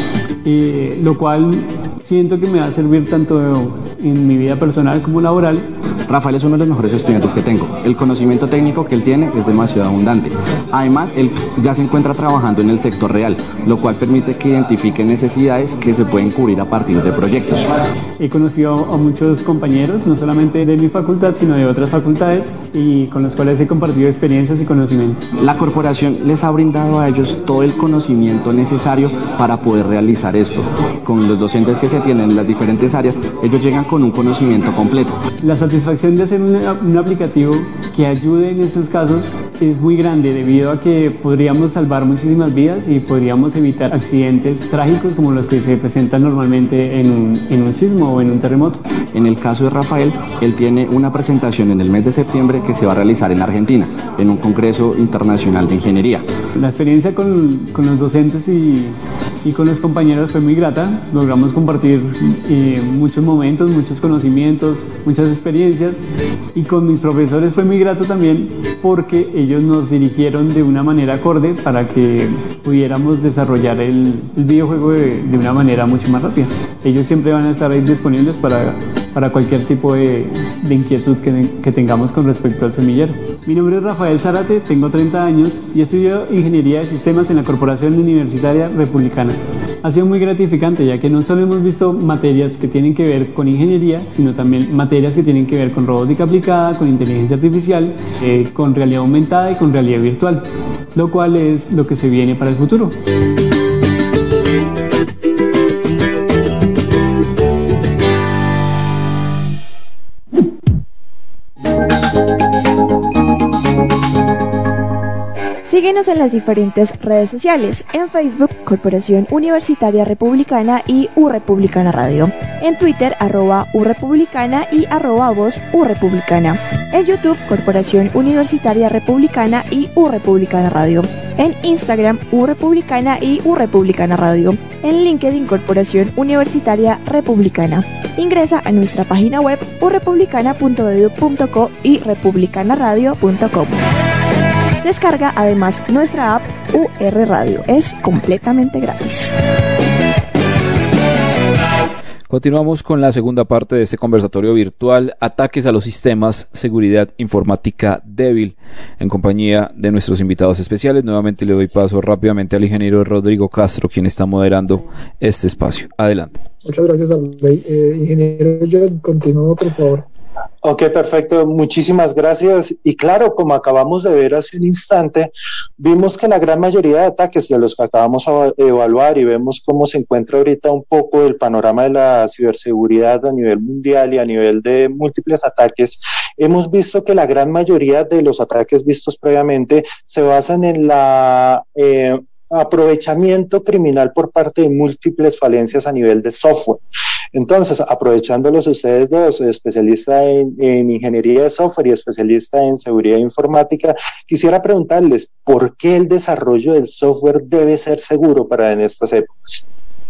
A: eh, lo cual siento que me va a servir tanto en mi vida personal como laboral.
C: Rafael es uno de los mejores estudiantes que tengo. El conocimiento técnico que él tiene es demasiado abundante. Además, él ya se encuentra trabajando en el sector real, lo cual permite que identifique necesidades que se pueden cubrir a partir de proyectos.
A: He conocido a muchos compañeros, no solamente de mi facultad, sino de otras facultades, y con los cuales he compartido experiencias y conocimientos.
C: La corporación les ha brindado a ellos todo el conocimiento necesario para poder realizar esto. Con los docentes que se tienen en las diferentes áreas, ellos llegan con un conocimiento completo.
A: La satisfacción de hacer un, un aplicativo que ayude en estos casos es muy grande, debido a que podríamos salvar muchísimas vidas y podríamos evitar accidentes trágicos como los que se presentan normalmente en un, en un sismo o en un terremoto.
C: En el caso de Rafael, él tiene una presentación en el mes de septiembre que se va a realizar en Argentina, en un congreso internacional de ingeniería.
A: La experiencia con, con los docentes y, y con los compañeros fue muy grata. Logramos compartir eh, muchos momentos, muchos conocimientos, muchas experiencias, y con mis profesores fue muy grato también porque ellos nos dirigieron de una manera acorde para que pudiéramos desarrollar el, el videojuego de, de una manera mucho más rápida. Ellos siempre van a estar ahí disponibles para, para cualquier tipo de, de inquietud que, que tengamos con respecto al semillero. Mi nombre es Rafael Zárate, tengo treinta años y estudio Ingeniería de Sistemas en la Corporación Universitaria Republicana. Ha sido muy gratificante, ya que no solo hemos visto materias que tienen que ver con ingeniería, sino también materias que tienen que ver con robótica aplicada, con inteligencia artificial, eh, con realidad aumentada y con realidad virtual, lo cual es lo que se viene para el futuro.
H: Síguenos en las diferentes redes sociales, en Facebook, Corporación Universitaria Republicana y U Republicana Radio, en Twitter, arroba U Republicana y arroba Voz U Republicana, en YouTube, Corporación Universitaria Republicana y U Republicana Radio, en Instagram, U Republicana y U Republicana Radio, en LinkedIn, Corporación Universitaria Republicana. Ingresa a nuestra página web u republicana punto edu punto co y republicana radio punto com. Descarga además nuestra app U R Radio, es completamente gratis.
D: Continuamos con la segunda parte de este conversatorio virtual, ataques a los sistemas, seguridad informática débil, en compañía de nuestros invitados especiales. Nuevamente le doy paso rápidamente al ingeniero Rodrigo Castro, quien está moderando este espacio. Adelante.
E: Muchas gracias, Arley. Eh, ingeniero, yo continúo, por favor.
F: Ok, perfecto. Muchísimas gracias. Y claro, como acabamos de ver hace un instante, vimos que la gran mayoría de ataques de los que acabamos de evaluar y vemos cómo se encuentra ahorita un poco el panorama de la ciberseguridad a nivel mundial y a nivel de múltiples ataques, hemos visto que la gran mayoría de los ataques vistos previamente se basan en la eh, aprovechamiento criminal por parte de múltiples falencias a nivel de software. Entonces, aprovechándolos ustedes dos, especialista en, en ingeniería de software y especialista en seguridad informática, quisiera preguntarles por qué el desarrollo del software debe ser seguro para en estas épocas.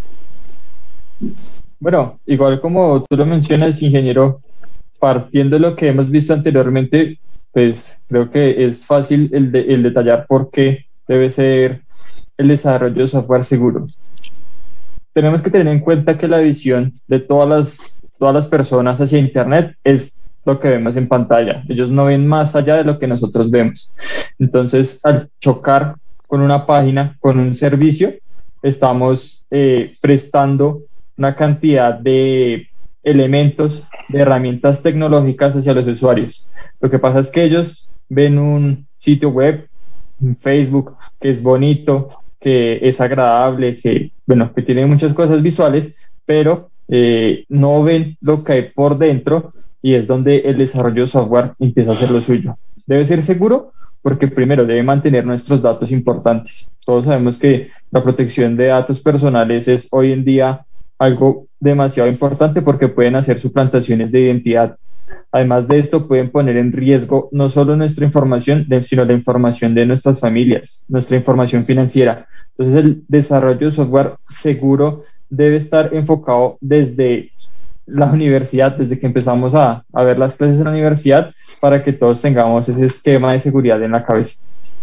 G: Bueno, igual como tú lo mencionas, ingeniero, partiendo de lo que hemos visto anteriormente, pues creo que es fácil el, de, el detallar por qué debe ser el desarrollo de software seguro. tenemos que tener en cuenta que la visión de todas las, todas las personas hacia Internet es lo que vemos en pantalla. Ellos no ven más allá de lo que nosotros vemos. Entonces, al chocar con una página, con un servicio, estamos eh, prestando una cantidad de elementos, de herramientas tecnológicas hacia los usuarios. Lo que pasa es que ellos ven un sitio web, un Facebook, que es bonito, que es agradable, que, bueno, que tiene muchas cosas visuales, pero eh, no ven lo que hay por dentro, y es donde el desarrollo de software empieza a hacer lo suyo. Debe ser seguro, porque primero debe mantener nuestros datos importantes. Todos sabemos que la protección de datos personales es hoy en día algo demasiado importante porque pueden hacer suplantaciones de identidad. Además de esto, pueden poner en riesgo no solo nuestra información, sino la información de nuestras familias, nuestra información financiera. Entonces, el desarrollo de software seguro debe estar enfocado desde la universidad, desde que empezamos a, a ver las clases en la universidad, para que todos tengamos ese esquema de seguridad en la cabeza.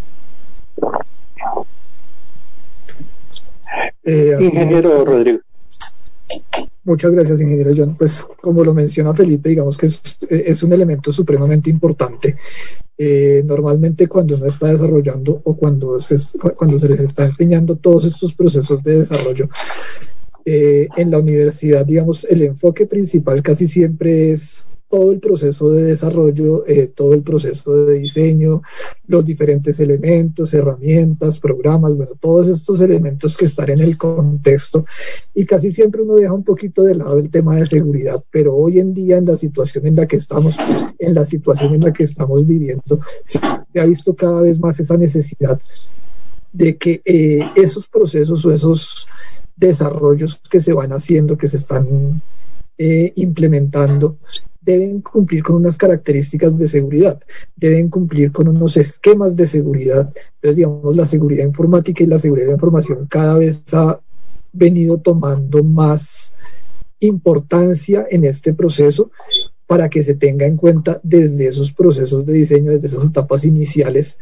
F: Eh, ingeniero Rodrigo.
E: Muchas gracias, ingeniero John. Pues como lo menciona Felipe, digamos que es, es un elemento supremamente importante. Eh, normalmente cuando uno está desarrollando o cuando se, cuando se les está enseñando todos estos procesos de desarrollo, eh, en la universidad, digamos, el enfoque principal casi siempre es todo el proceso de desarrollo, eh, todo el proceso de diseño, los diferentes elementos, herramientas, programas, bueno, todos estos elementos que están en el contexto, y casi siempre uno deja un poquito de lado el tema de seguridad, pero hoy en día en la situación en la que estamos, en la situación en la que estamos viviendo, se ha visto cada vez más esa necesidad de que eh, esos procesos o esos desarrollos que se van haciendo, que se están eh, implementando, deben cumplir con unas características de seguridad, deben cumplir con unos esquemas de seguridad. Entonces, digamos, la seguridad informática y la seguridad de la información cada vez ha venido tomando más importancia en este proceso, para que se tenga en cuenta desde esos procesos de diseño, desde esas etapas iniciales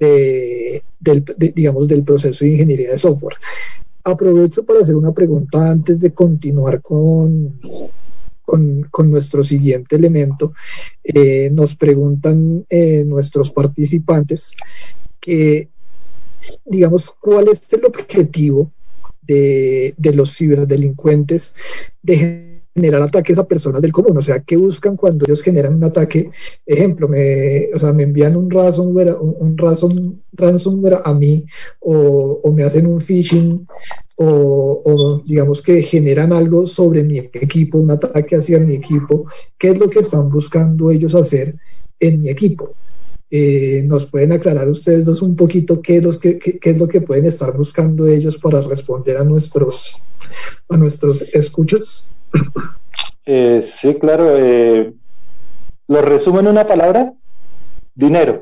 E: de, del, de, digamos, del proceso de ingeniería de software. Aprovecho para hacer una pregunta antes de continuar con... Con, con nuestro siguiente elemento. Eh, nos preguntan eh, nuestros participantes que, digamos, ¿cuál es el objetivo de, de los ciberdelincuentes de generar ataques a personas del común? O sea, ¿qué buscan cuando ellos generan un ataque? Ejemplo, me, o sea, me envían un ransomware, un, un ransom, ransomware a mí, o, o me hacen un phishing, O, o digamos que generan algo sobre mi equipo, un ataque hacia mi equipo. ¿Qué es lo que están buscando ellos hacer en mi equipo? Eh, ¿Nos pueden aclarar ustedes dos un poquito qué es, los que, qué, qué es lo que pueden estar buscando ellos para responder a nuestros, a nuestros escuchas?
F: Eh, sí, claro. Eh, ¿Lo resumo en una palabra? Dinero.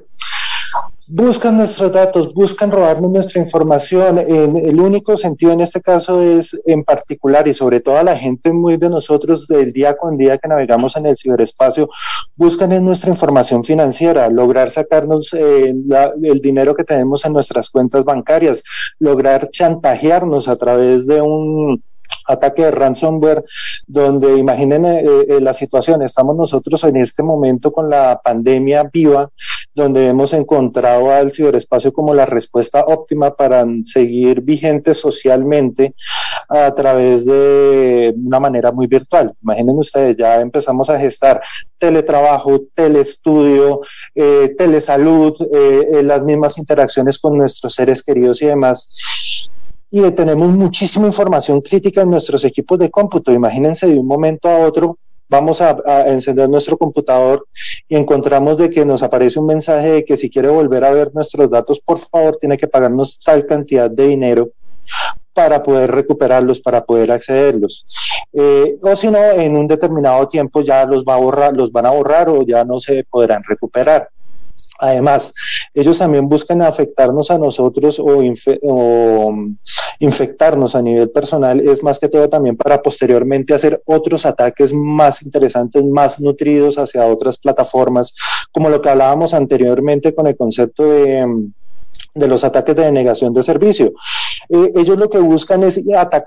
F: Buscan nuestros datos, buscan robarnos nuestra información. En el único sentido en este caso es, en particular y sobre todo a la gente muy de nosotros del día con día que navegamos en el ciberespacio, buscan en nuestra información financiera, lograr sacarnos eh, la, el dinero que tenemos en nuestras cuentas bancarias, lograr chantajearnos a través de un ataque de ransomware, donde imaginen eh, eh, la situación. Estamos nosotros en este momento con la pandemia viva, donde hemos encontrado al ciberespacio como la respuesta óptima para seguir vigentes socialmente a través de una manera muy virtual. Imaginen ustedes, ya empezamos a gestar teletrabajo, telestudio, eh, telesalud, eh, eh, las mismas interacciones con nuestros seres queridos y demás. Y tenemos muchísima información crítica en nuestros equipos de cómputo. Imagínense, de un momento a otro vamos a, a encender nuestro computador y encontramos de que nos aparece un mensaje de que si quiere volver a ver nuestros datos, por favor, tiene que pagarnos tal cantidad de dinero para poder recuperarlos, para poder accederlos. Eh, o si no, en un determinado tiempo ya los, va a borrar, los van a borrar o ya no se podrán recuperar. Además, ellos también buscan afectarnos a nosotros o, infe o infectarnos a nivel personal, es más que todo también para posteriormente hacer otros ataques más interesantes, más nutridos hacia otras plataformas, como lo que hablábamos anteriormente con el concepto de, de los ataques de denegación de servicio. Eh, ellos lo que buscan es atacar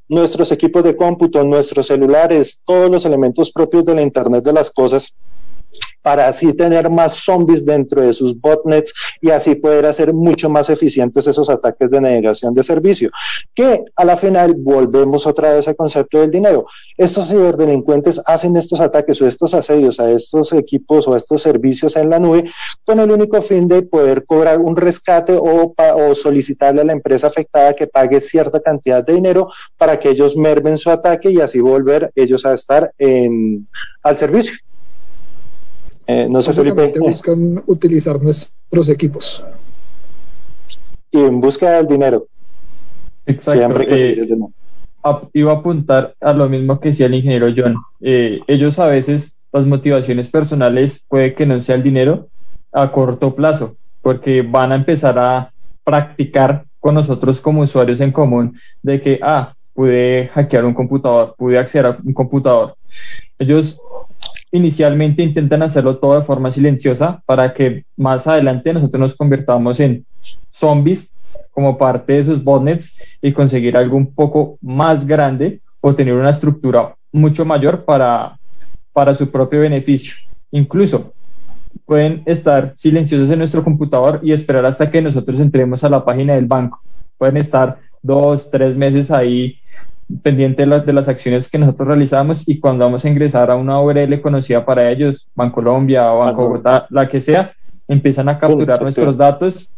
F: nuestros equipos de cómputo, nuestros celulares, todos los elementos propios de la Internet de las cosas, para así tener más zombies dentro de sus botnets y así poder hacer mucho más eficientes esos ataques de negación de servicio, que a la final volvemos otra vez al concepto del dinero. Estos ciberdelincuentes hacen estos ataques o estos asedios a estos equipos o a estos servicios en la nube con el único fin de poder cobrar un rescate o, o solicitarle a la empresa afectada que pague cierta cantidad de dinero para que ellos mermen su ataque y así volver ellos a estar en, al servicio. Eh, no sé, Felipe.
E: Buscan utilizar nuestros equipos.
F: Y en busca del dinero.
G: Exacto.
F: Siempre que
G: eh,
F: se dinero.
G: A, iba a apuntar a lo mismo que decía el ingeniero John. Eh, ellos a veces, las motivaciones personales puede que no sea el dinero a corto plazo, porque van a empezar a practicar con nosotros como usuarios en común de que, ah, pude hackear un computador, pude acceder a un computador. Ellos inicialmente intentan hacerlo todo de forma silenciosa para que más adelante nosotros nos convirtamos en zombies como parte de sus botnets y conseguir algo un poco más grande o tener una estructura mucho mayor para, para su propio beneficio. Incluso pueden estar silenciosos en nuestro computador y esperar hasta que nosotros entremos a la página del banco. Pueden estar dos, tres meses ahí pendiente de, la, de las acciones que nosotros realizamos, y cuando vamos a ingresar a una U R L conocida para ellos, Bancolombia o Banco Bogotá, la que sea, empiezan a capturar nuestros datos.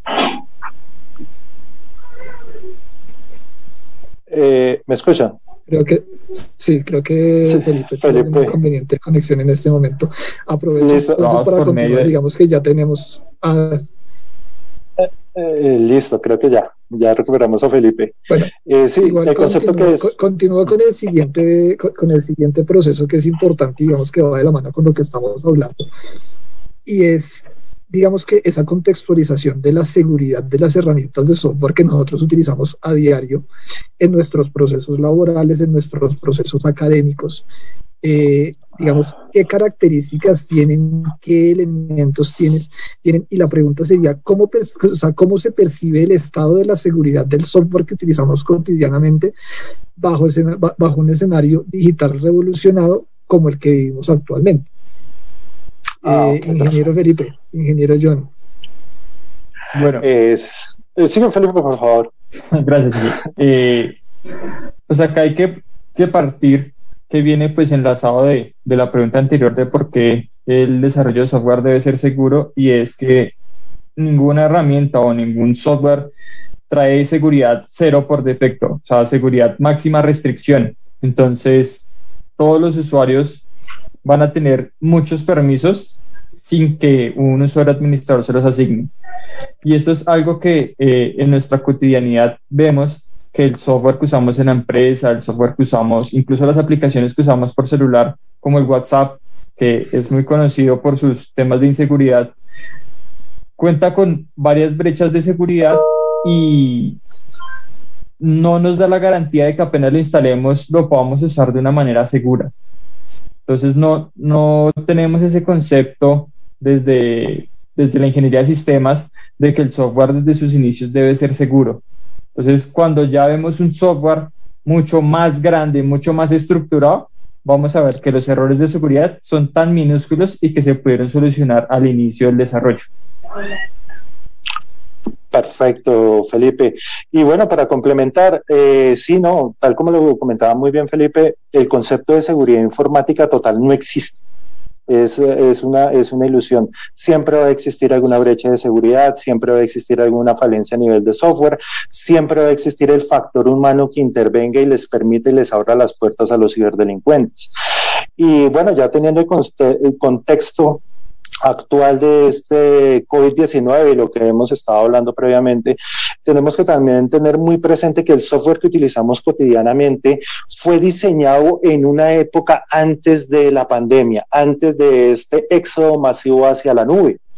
F: Eh, ¿Me escuchan?
E: Creo que sí, creo que sí, Felipe, Felipe tiene un inconveniente de conexión en este momento. Aprovecho
F: Listo.
E: entonces
G: Vamos
E: para continuar,
G: de...
E: digamos que ya tenemos a...
F: eh, eh, listo, creo que ya, ya recuperamos a Felipe.
E: Bueno,
F: eh, sí,
E: igual
F: el concepto
E: continúo,
F: que es...
E: continúo con el siguiente, con, con el siguiente proceso que es importante, digamos que va de la mano con lo que estamos hablando, y es, digamos que esa contextualización de la seguridad de las herramientas de software que nosotros utilizamos a diario en nuestros procesos laborales, en nuestros procesos académicos. Eh, digamos, qué características tienen, qué elementos tienes, tienen, y la pregunta sería, ¿cómo, o sea, ¿cómo se percibe el estado de la seguridad del software que utilizamos cotidianamente bajo, escena, bajo un escenario digital revolucionado como el que vivimos actualmente?
G: Ah,
E: eh,
G: okay,
E: ingeniero Felipe, ingeniero John.
G: Bueno,
F: eh, eh, sigan Felipe, por favor.
G: Gracias. Eh, pues acá hay que, que partir, que viene pues enlazado de, de la pregunta anterior de por qué el desarrollo de software debe ser seguro, y es que ninguna herramienta o ningún software trae seguridad cero por defecto, o sea, seguridad máxima restricción. Entonces, todos los usuarios van a tener muchos permisos sin que un usuario administrador se los asigne. Y esto es algo que eh, en nuestra cotidianidad vemos, que el software que usamos en la empresa, el software que usamos, incluso las aplicaciones que usamos por celular, como el WhatsApp, que es muy conocido por sus temas de inseguridad, cuenta con varias brechas de seguridad y no nos da la garantía de que apenas lo instalemos lo podamos usar de una manera segura. Entonces no, no tenemos ese concepto desde, desde la ingeniería de sistemas de que el software desde sus inicios debe ser seguro. Entonces, cuando ya vemos un software mucho más grande, mucho más estructurado, vamos a ver que los errores de seguridad son tan minúsculos y que se pudieron solucionar al inicio del desarrollo.
F: Perfecto, Felipe. Y bueno, para complementar, eh, sí, no, tal como lo comentaba muy bien Felipe, el concepto de seguridad informática total no existe. Es, es, una, es una ilusión. Siempre va a existir alguna brecha de seguridad, siempre va a existir alguna falencia a nivel de software, siempre va a existir el factor humano que intervenga y les permite y les abra las puertas a los ciberdelincuentes. Y bueno, ya teniendo el, conste- el contexto actual de este COVID diecinueve y lo que hemos estado hablando previamente, tenemos que también tener muy presente que el software que utilizamos cotidianamente fue diseñado en una época antes de la pandemia, antes de este éxodo masivo hacia la nube.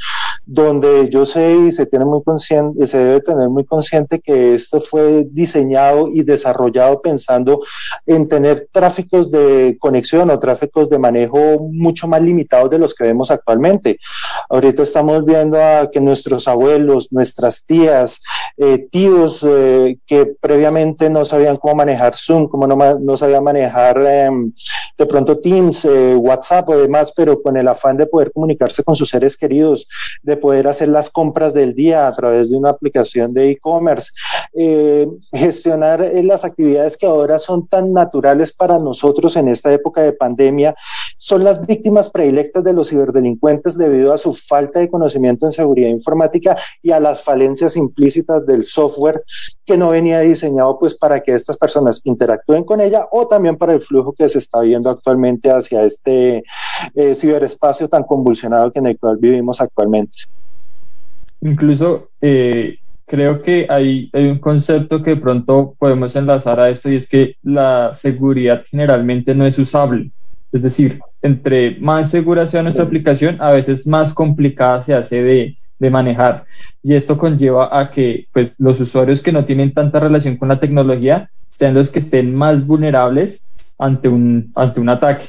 F: donde yo sé y se tiene muy consciente, se debe tener muy consciente que esto fue diseñado y desarrollado pensando en tener tráficos de conexión o tráficos de manejo mucho más limitados de los que vemos actualmente. Ahorita estamos viendo a que nuestros abuelos, nuestras tías, eh, tíos eh, que previamente no sabían cómo manejar Zoom, cómo no, no sabían manejar eh, de pronto Teams, eh, WhatsApp o demás, pero con el afán de poder comunicarse con sus seres queridos, de poder hacer las compras del día a través de una aplicación de e-commerce, eh, gestionar eh, las actividades que ahora son tan naturales para nosotros en esta época de pandemia, son las víctimas predilectas de los ciberdelincuentes debido a su falta de conocimiento en seguridad informática y a las falencias implícitas del software que no venía diseñado pues para que estas personas interactúen con ella, o también para el flujo que se está viendo actualmente hacia este eh, ciberespacio tan convulsionado que en el cual vivimos actualmente.
G: Incluso eh, creo que hay, hay un concepto que de pronto podemos enlazar a esto, y es que la seguridad generalmente no es usable. Es decir, entre más segura sea nuestra aplicación, a veces más complicada se hace de, de manejar. Y esto conlleva a que pues, los usuarios que no tienen tanta relación con la tecnología sean los que estén más vulnerables ante un, ante un ataque.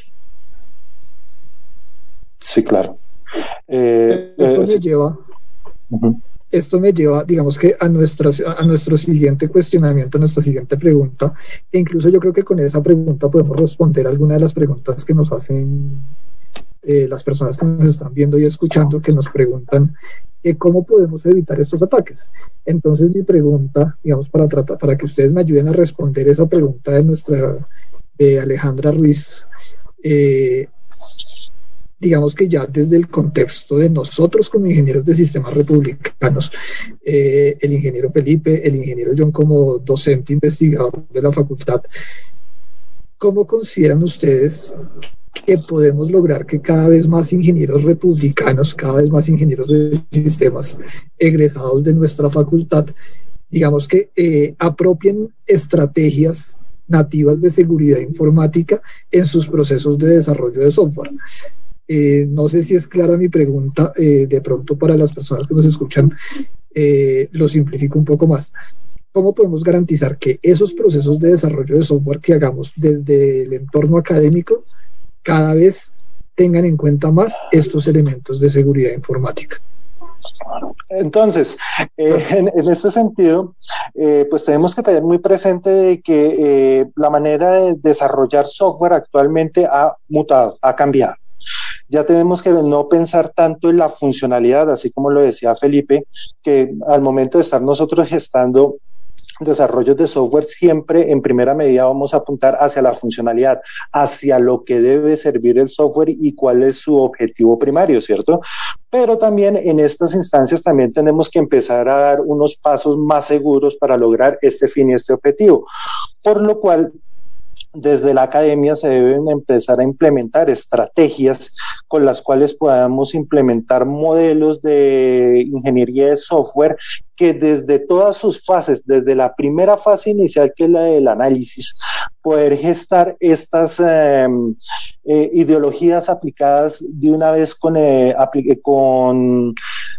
F: Sí, claro. Eh,
E: esto
F: eh,
E: me
F: sí.
E: lleva...
F: Uh-huh.
E: Esto me lleva, digamos que a, nuestra, a nuestro siguiente cuestionamiento, a nuestra siguiente pregunta, e incluso yo creo que con esa pregunta podemos responder alguna de las preguntas que nos hacen eh, las personas que nos están viendo y escuchando, que nos preguntan eh, cómo podemos evitar estos ataques. Entonces mi pregunta, digamos, para, tratar, para que ustedes me ayuden a responder esa pregunta de nuestra de Alejandra Ruiz, eh, digamos que ya desde el contexto de nosotros como ingenieros de sistemas republicanos, eh, el ingeniero Felipe, el ingeniero John como docente investigador de la facultad, ¿cómo consideran ustedes que podemos lograr que cada vez más ingenieros republicanos, cada vez más ingenieros de sistemas egresados de nuestra facultad, digamos que eh, apropien estrategias nativas de seguridad informática en sus procesos de desarrollo de software? Eh, no sé si es clara mi pregunta, eh, de pronto para las personas que nos escuchan eh, lo simplifico un poco más. ¿Cómo podemos garantizar que esos procesos de desarrollo de software que hagamos desde el entorno académico cada vez tengan en cuenta más estos elementos de seguridad informática?
F: Entonces, eh, en, en este sentido, eh, pues tenemos que tener muy presente de que eh, la manera de desarrollar software actualmente ha mutado, ha cambiado. Ya tenemos que no pensar tanto en la funcionalidad, así como lo decía Felipe, que al momento de estar nosotros gestando desarrollos de software, siempre en primera medida vamos a apuntar hacia la funcionalidad, hacia lo que debe servir el software y cuál es su objetivo primario, ¿cierto? Pero también en estas instancias también tenemos que empezar a dar unos pasos más seguros para lograr este fin y este objetivo, por lo cual desde la academia se deben empezar a implementar estrategias con las cuales podamos implementar modelos de ingeniería de software que desde todas sus fases, desde la primera fase inicial, que es la del análisis, poder gestar estas eh, eh, ideologías aplicadas de una vez con, eh, apli- con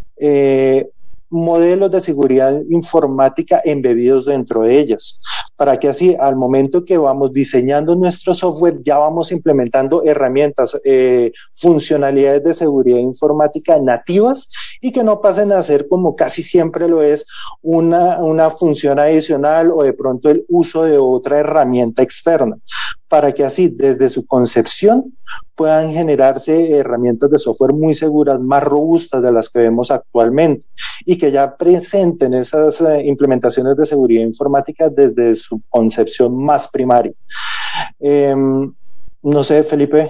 F: eh, modelos de seguridad informática embebidos dentro de ellas, para que así al momento que vamos diseñando nuestro software ya vamos implementando herramientas, eh, funcionalidades de seguridad informática nativas y que no pasen a ser, como casi siempre lo es, una, una función adicional o de pronto el uso de otra herramienta externa, para que así desde su concepción puedan generarse herramientas de software muy seguras, más robustas de las que vemos actualmente y que ya presenten esas eh, implementaciones de seguridad informática desde su concepción más primaria. Eh, no sé, Felipe.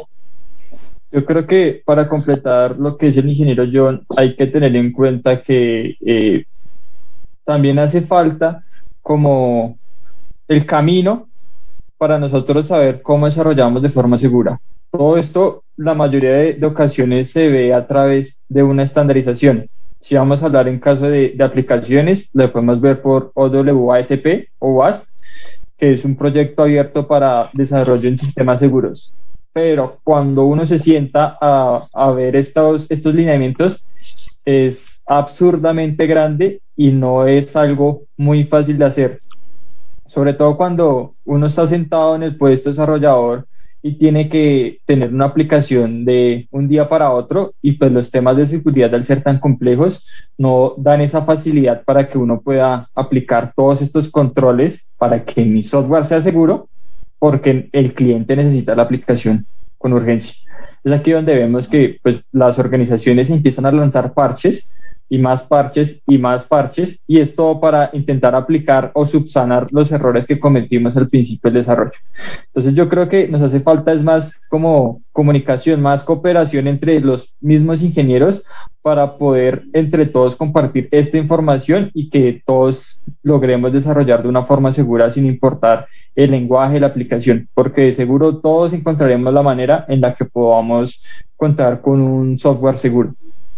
G: Yo creo que para completar lo que dice el ingeniero John, hay que tener en cuenta que eh, también hace falta como el camino para nosotros saber cómo desarrollamos de forma segura. Todo esto, la mayoría de, de ocasiones se ve a través de una estandarización. Si vamos a hablar en caso de, de aplicaciones, lo podemos ver por O W A S P o WASP, que es un proyecto abierto para desarrollo en sistemas seguros. Pero cuando uno se sienta a, a ver estos, estos lineamientos, es absurdamente grande y no es algo muy fácil de hacer. Sobre todo cuando uno está sentado en el puesto desarrollador y tiene que tener una aplicación de un día para otro, y pues los temas de seguridad, al ser tan complejos, no dan esa facilidad para que uno pueda aplicar todos estos controles para que mi software sea seguro, porque el cliente necesita la aplicación con urgencia. Es aquí donde vemos que pues las organizaciones empiezan a lanzar parches y más parches y más parches, y es todo para intentar aplicar o subsanar los errores que cometimos al principio del desarrollo. Entonces yo creo que nos hace falta es más como comunicación, más cooperación entre los mismos ingenieros para poder entre todos compartir esta información y que todos logremos desarrollar de una forma segura sin importar el lenguaje, la aplicación, porque de seguro todos encontraremos la manera en la que podamos contar con un software seguro.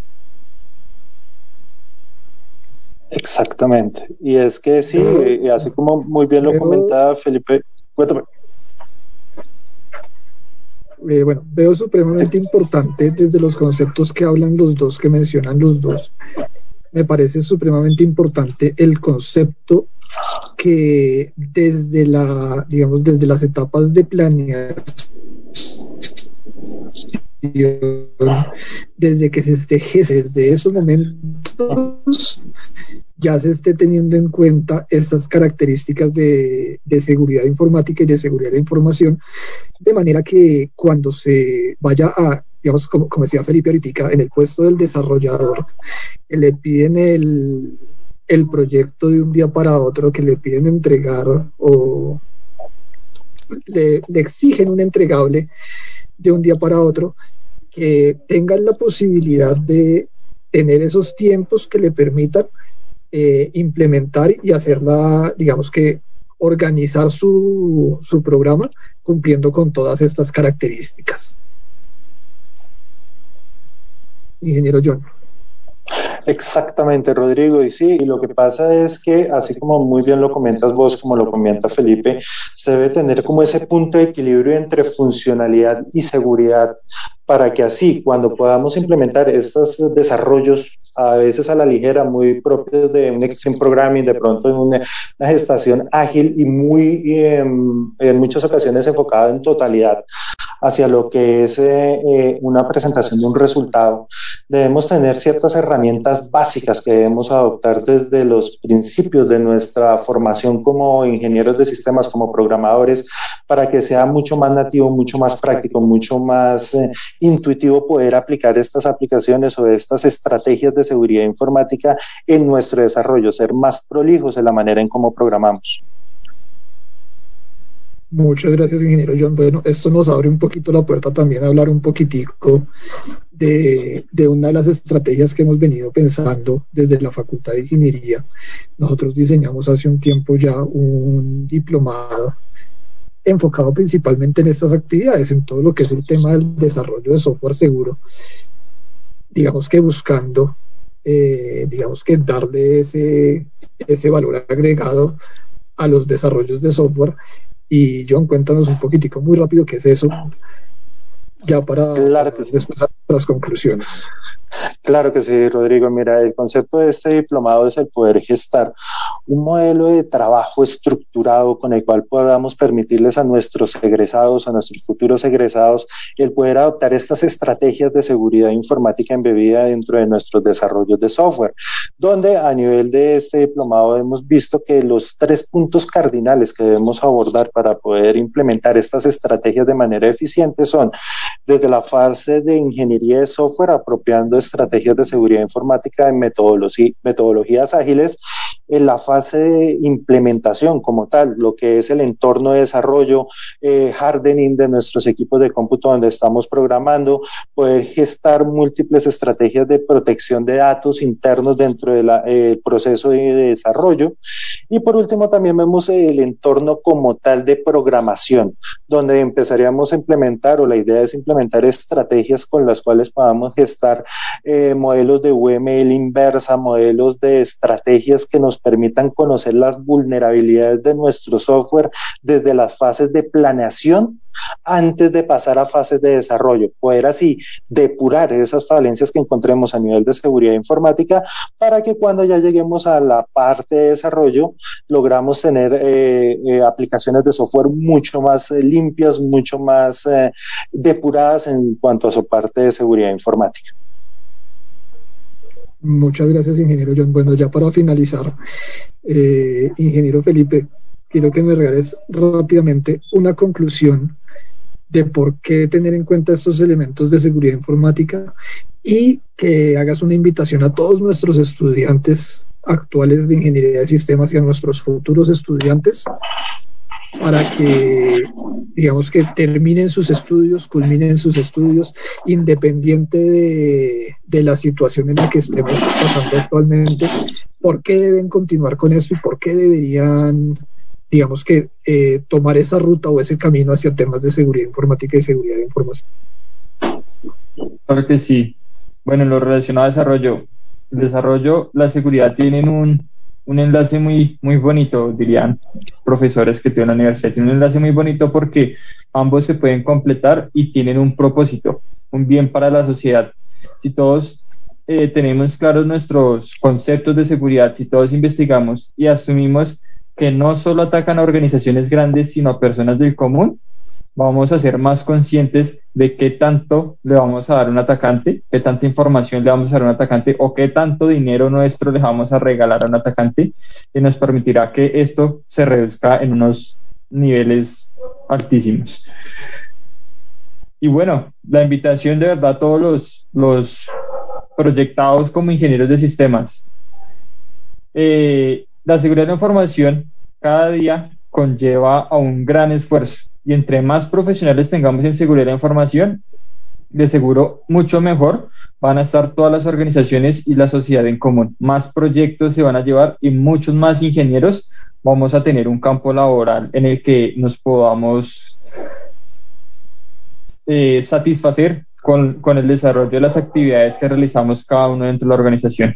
F: Exactamente, y es que sí, eh, así como muy bien lo
E: Pero,
F: comentaba Felipe, cuéntame.
E: Eh, bueno, veo supremamente importante desde los conceptos que hablan los dos, que mencionan los dos. Me parece supremamente importante el concepto que desde la, digamos, desde las etapas de planeación, desde que se esté, desde esos momentos, ya se esté teniendo en cuenta estas características de, de seguridad informática y de seguridad de la información, de manera que cuando se vaya a, digamos, como, como decía Felipe ahorita, en el puesto del desarrollador, que le piden el, el proyecto de un día para otro, que le piden entregar o le, le exigen un entregable de un día para otro, que tengan la posibilidad de tener esos tiempos que le permitan eh, implementar y hacerla, digamos que organizar su, su programa cumpliendo con todas estas características. Ingeniero John.
F: Exactamente, Rodrigo, y sí, y lo que pasa es que, así como muy bien lo comentas vos, como lo comenta Felipe, se debe tener como ese punto de equilibrio entre funcionalidad y seguridad, para que así, cuando podamos implementar estos desarrollos, a veces a la ligera, muy propios de un extreme programming, de pronto en una, una gestación ágil y muy, eh, en muchas ocasiones enfocada en totalidad hacia lo que es eh, eh, una presentación de un resultado, debemos tener ciertas herramientas básicas que debemos adoptar desde los principios de nuestra formación como ingenieros de sistemas, como programadores, para que sea mucho más nativo, mucho más práctico, mucho más eh, intuitivo poder aplicar estas aplicaciones o estas estrategias de seguridad informática en nuestro desarrollo, ser más prolijos en la manera en cómo programamos.
E: Muchas gracias, ingeniero John. Bueno, esto nos abre un poquito la puerta también a hablar un poquitico de, de una de las estrategias que hemos venido pensando desde la Facultad de Ingeniería. Nosotros diseñamos hace un tiempo ya un diplomado enfocado principalmente en estas actividades, en todo lo que es el tema del desarrollo de software seguro, digamos que buscando, eh, digamos que darle ese, ese valor agregado a los desarrollos de software. Y John, cuéntanos un poquitico muy rápido qué es eso, ya para
F: claro que sí.
E: Después a las conclusiones.
F: Claro que sí, Rodrigo. Mira, el concepto de este diplomado es el poder gestar un modelo de trabajo estructurado con el cual podamos permitirles a nuestros egresados, a nuestros futuros egresados, el poder adoptar estas estrategias de seguridad informática embebida dentro de nuestros desarrollos de software, donde a nivel de este diplomado hemos visto que los tres puntos cardinales que debemos abordar para poder implementar estas estrategias de manera eficiente son, desde la fase de ingeniería de software, apropiando estrategias de seguridad informática en metodología, metodologías ágiles, en la fase de implementación como tal, lo que es el entorno de desarrollo, eh, hardening de nuestros equipos de cómputo donde estamos programando, poder gestar múltiples estrategias de protección de datos internos dentro del eh, proceso de desarrollo, y por último también vemos el entorno como tal de programación, donde empezaríamos a implementar, o la idea es implementar estrategias con las cuales podamos gestar eh, modelos de U M L inversa, modelos de estrategias que nos permitan conocer las vulnerabilidades de nuestro software desde las fases de planeación antes de pasar a fases de desarrollo, poder así depurar esas falencias que encontremos a nivel de seguridad informática para que cuando ya lleguemos a la parte de desarrollo logramos tener eh, eh, aplicaciones de software mucho más eh, limpias, mucho más eh, depuradas en cuanto a su parte de seguridad informática.
E: Muchas gracias, ingeniero John. Bueno, ya para finalizar, eh, ingeniero Felipe, quiero que me regales rápidamente una conclusión de por qué tener en cuenta estos elementos de seguridad informática y que hagas una invitación a todos nuestros estudiantes actuales de ingeniería de sistemas y a nuestros futuros estudiantes para que, digamos, que terminen sus estudios, culminen sus estudios, independiente de, de la situación en la que estemos pasando actualmente, por qué deben continuar con esto y por qué deberían, digamos que, eh, tomar esa ruta o ese camino hacia temas de seguridad informática y seguridad de información.
G: Claro que sí. Bueno, en lo relacionado a desarrollo, el desarrollo, la seguridad tienen un, un enlace muy, muy bonito, dirían profesores que tienen la universidad. Tienen un enlace muy bonito porque ambos se pueden completar y tienen un propósito, un bien para la sociedad. Si todos eh, tenemos claros nuestros conceptos de seguridad, si todos investigamos y asumimos que no solo atacan a organizaciones grandes, sino a personas del común, vamos a ser más conscientes de qué tanto le vamos a dar a un atacante, qué tanta información le vamos a dar a un atacante o qué tanto dinero nuestro le vamos a regalar a un atacante, y nos permitirá que esto se reduzca en unos niveles altísimos. Y bueno, la invitación de verdad a todos los, los proyectados como ingenieros de sistemas. Eh, la seguridad de la información cada día conlleva a un gran esfuerzo. Y entre más profesionales tengamos en seguridad de la información, de seguro mucho mejor van a estar todas las organizaciones y la sociedad en común. Más proyectos se van a llevar y muchos más ingenieros vamos a tener un campo laboral en el que nos podamos eh, satisfacer con, con el desarrollo de las actividades que realizamos cada uno dentro de la organización.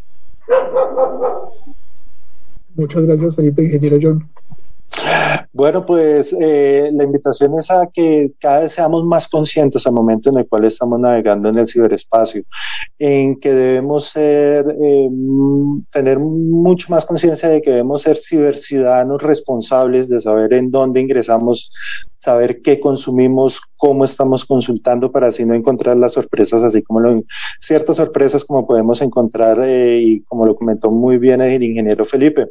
E: Muchas gracias, Felipe. Ingeniero John.
F: Bueno, pues eh, la invitación es a que cada vez seamos más conscientes al momento en el cual estamos navegando en el ciberespacio, en que debemos ser, eh, tener mucho más conciencia de que debemos ser ciberciudadanos responsables, de saber en dónde ingresamos, saber qué consumimos, cómo estamos consultando, para así no encontrar las sorpresas, así como lo, ciertas sorpresas como podemos encontrar eh, y como lo comentó muy bien el ingeniero Felipe.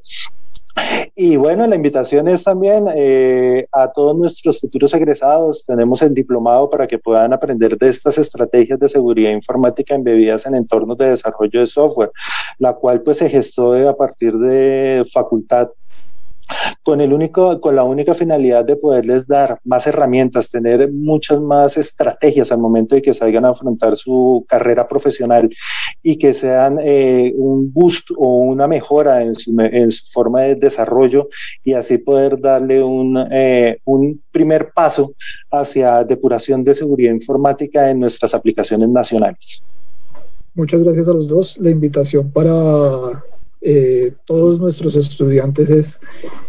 F: Y bueno, la invitación es también eh, a todos nuestros futuros egresados. Tenemos el diplomado para que puedan aprender de estas estrategias de seguridad informática embebidas en entornos de desarrollo de software, la cual pues se gestó a partir de facultad, con el único, con la única finalidad de poderles dar más herramientas, tener muchas más estrategias al momento de que salgan a afrontar su carrera profesional y que sean eh, un boost o una mejora en su, en su forma de desarrollo, y así poder darle un, eh, un primer paso hacia depuración de seguridad informática en nuestras aplicaciones nacionales.
E: Muchas gracias a los dos. La invitación para eh, todos nuestros estudiantes es,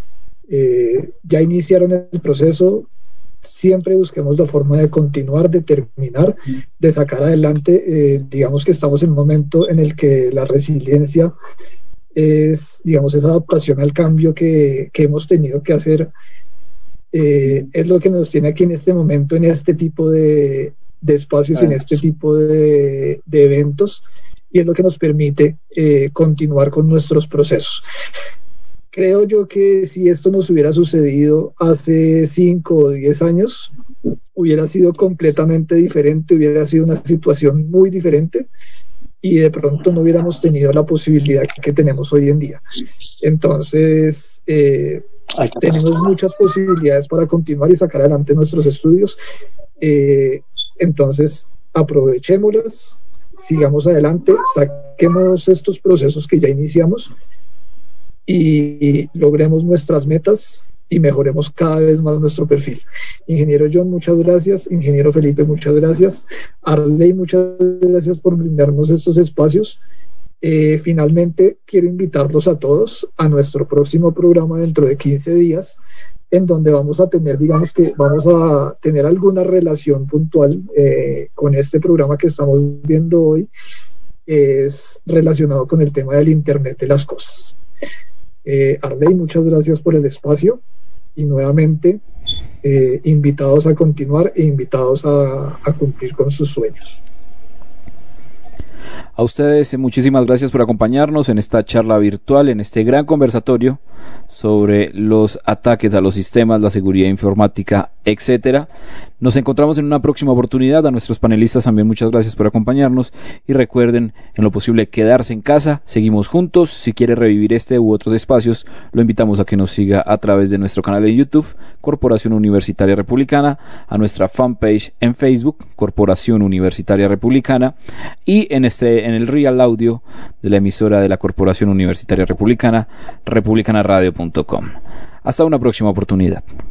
E: eh, ya iniciaron el proceso, siempre busquemos la forma de continuar, de terminar, de sacar adelante. Eh, digamos que estamos en un momento en el que la resiliencia es, digamos, esa adaptación al cambio que, que hemos tenido que hacer, eh, es lo que nos tiene aquí en este momento, en este tipo de, de espacios, en este tipo de, de eventos, y es lo que nos permite eh, continuar con nuestros procesos. Creo yo que si esto nos hubiera sucedido hace cinco o diez años, hubiera sido completamente diferente, hubiera sido una situación muy diferente, y de pronto no hubiéramos tenido la posibilidad que tenemos hoy en día. Entonces, eh, tenemos muchas posibilidades para continuar y sacar adelante nuestros estudios. Eh, entonces, aprovechémoslas, sigamos adelante, saquemos estos procesos que ya iniciamos y logremos nuestras metas y mejoremos cada vez más nuestro perfil. Ingeniero John, muchas gracias. Ingeniero Felipe, muchas gracias. Arley, muchas gracias por brindarnos estos espacios. Eh, finalmente, quiero invitarlos a todos a nuestro próximo programa dentro de quince días, en donde vamos a tener, digamos que vamos a tener alguna relación puntual eh, con este programa que estamos viendo hoy, es relacionado con el tema del Internet de las Cosas. Eh, Arley, muchas gracias por el espacio y nuevamente eh, invitados a continuar e invitados a, a cumplir con sus sueños.
D: A ustedes muchísimas gracias por acompañarnos en esta charla virtual, en este gran conversatorio sobre los ataques a los sistemas, la seguridad informática, etcétera. Nos encontramos en una próxima oportunidad. A nuestros panelistas también muchas gracias por acompañarnos y recuerden, en lo posible, quedarse en casa. Seguimos juntos. Si quiere revivir este u otros espacios, lo invitamos a que nos siga a través de nuestro canal de YouTube, Corporación Universitaria Republicana, a nuestra fanpage en Facebook, Corporación Universitaria Republicana, y en este en el Real Audio de la emisora de la Corporación Universitaria Republicana, republicana radio punto com. Hasta una próxima oportunidad.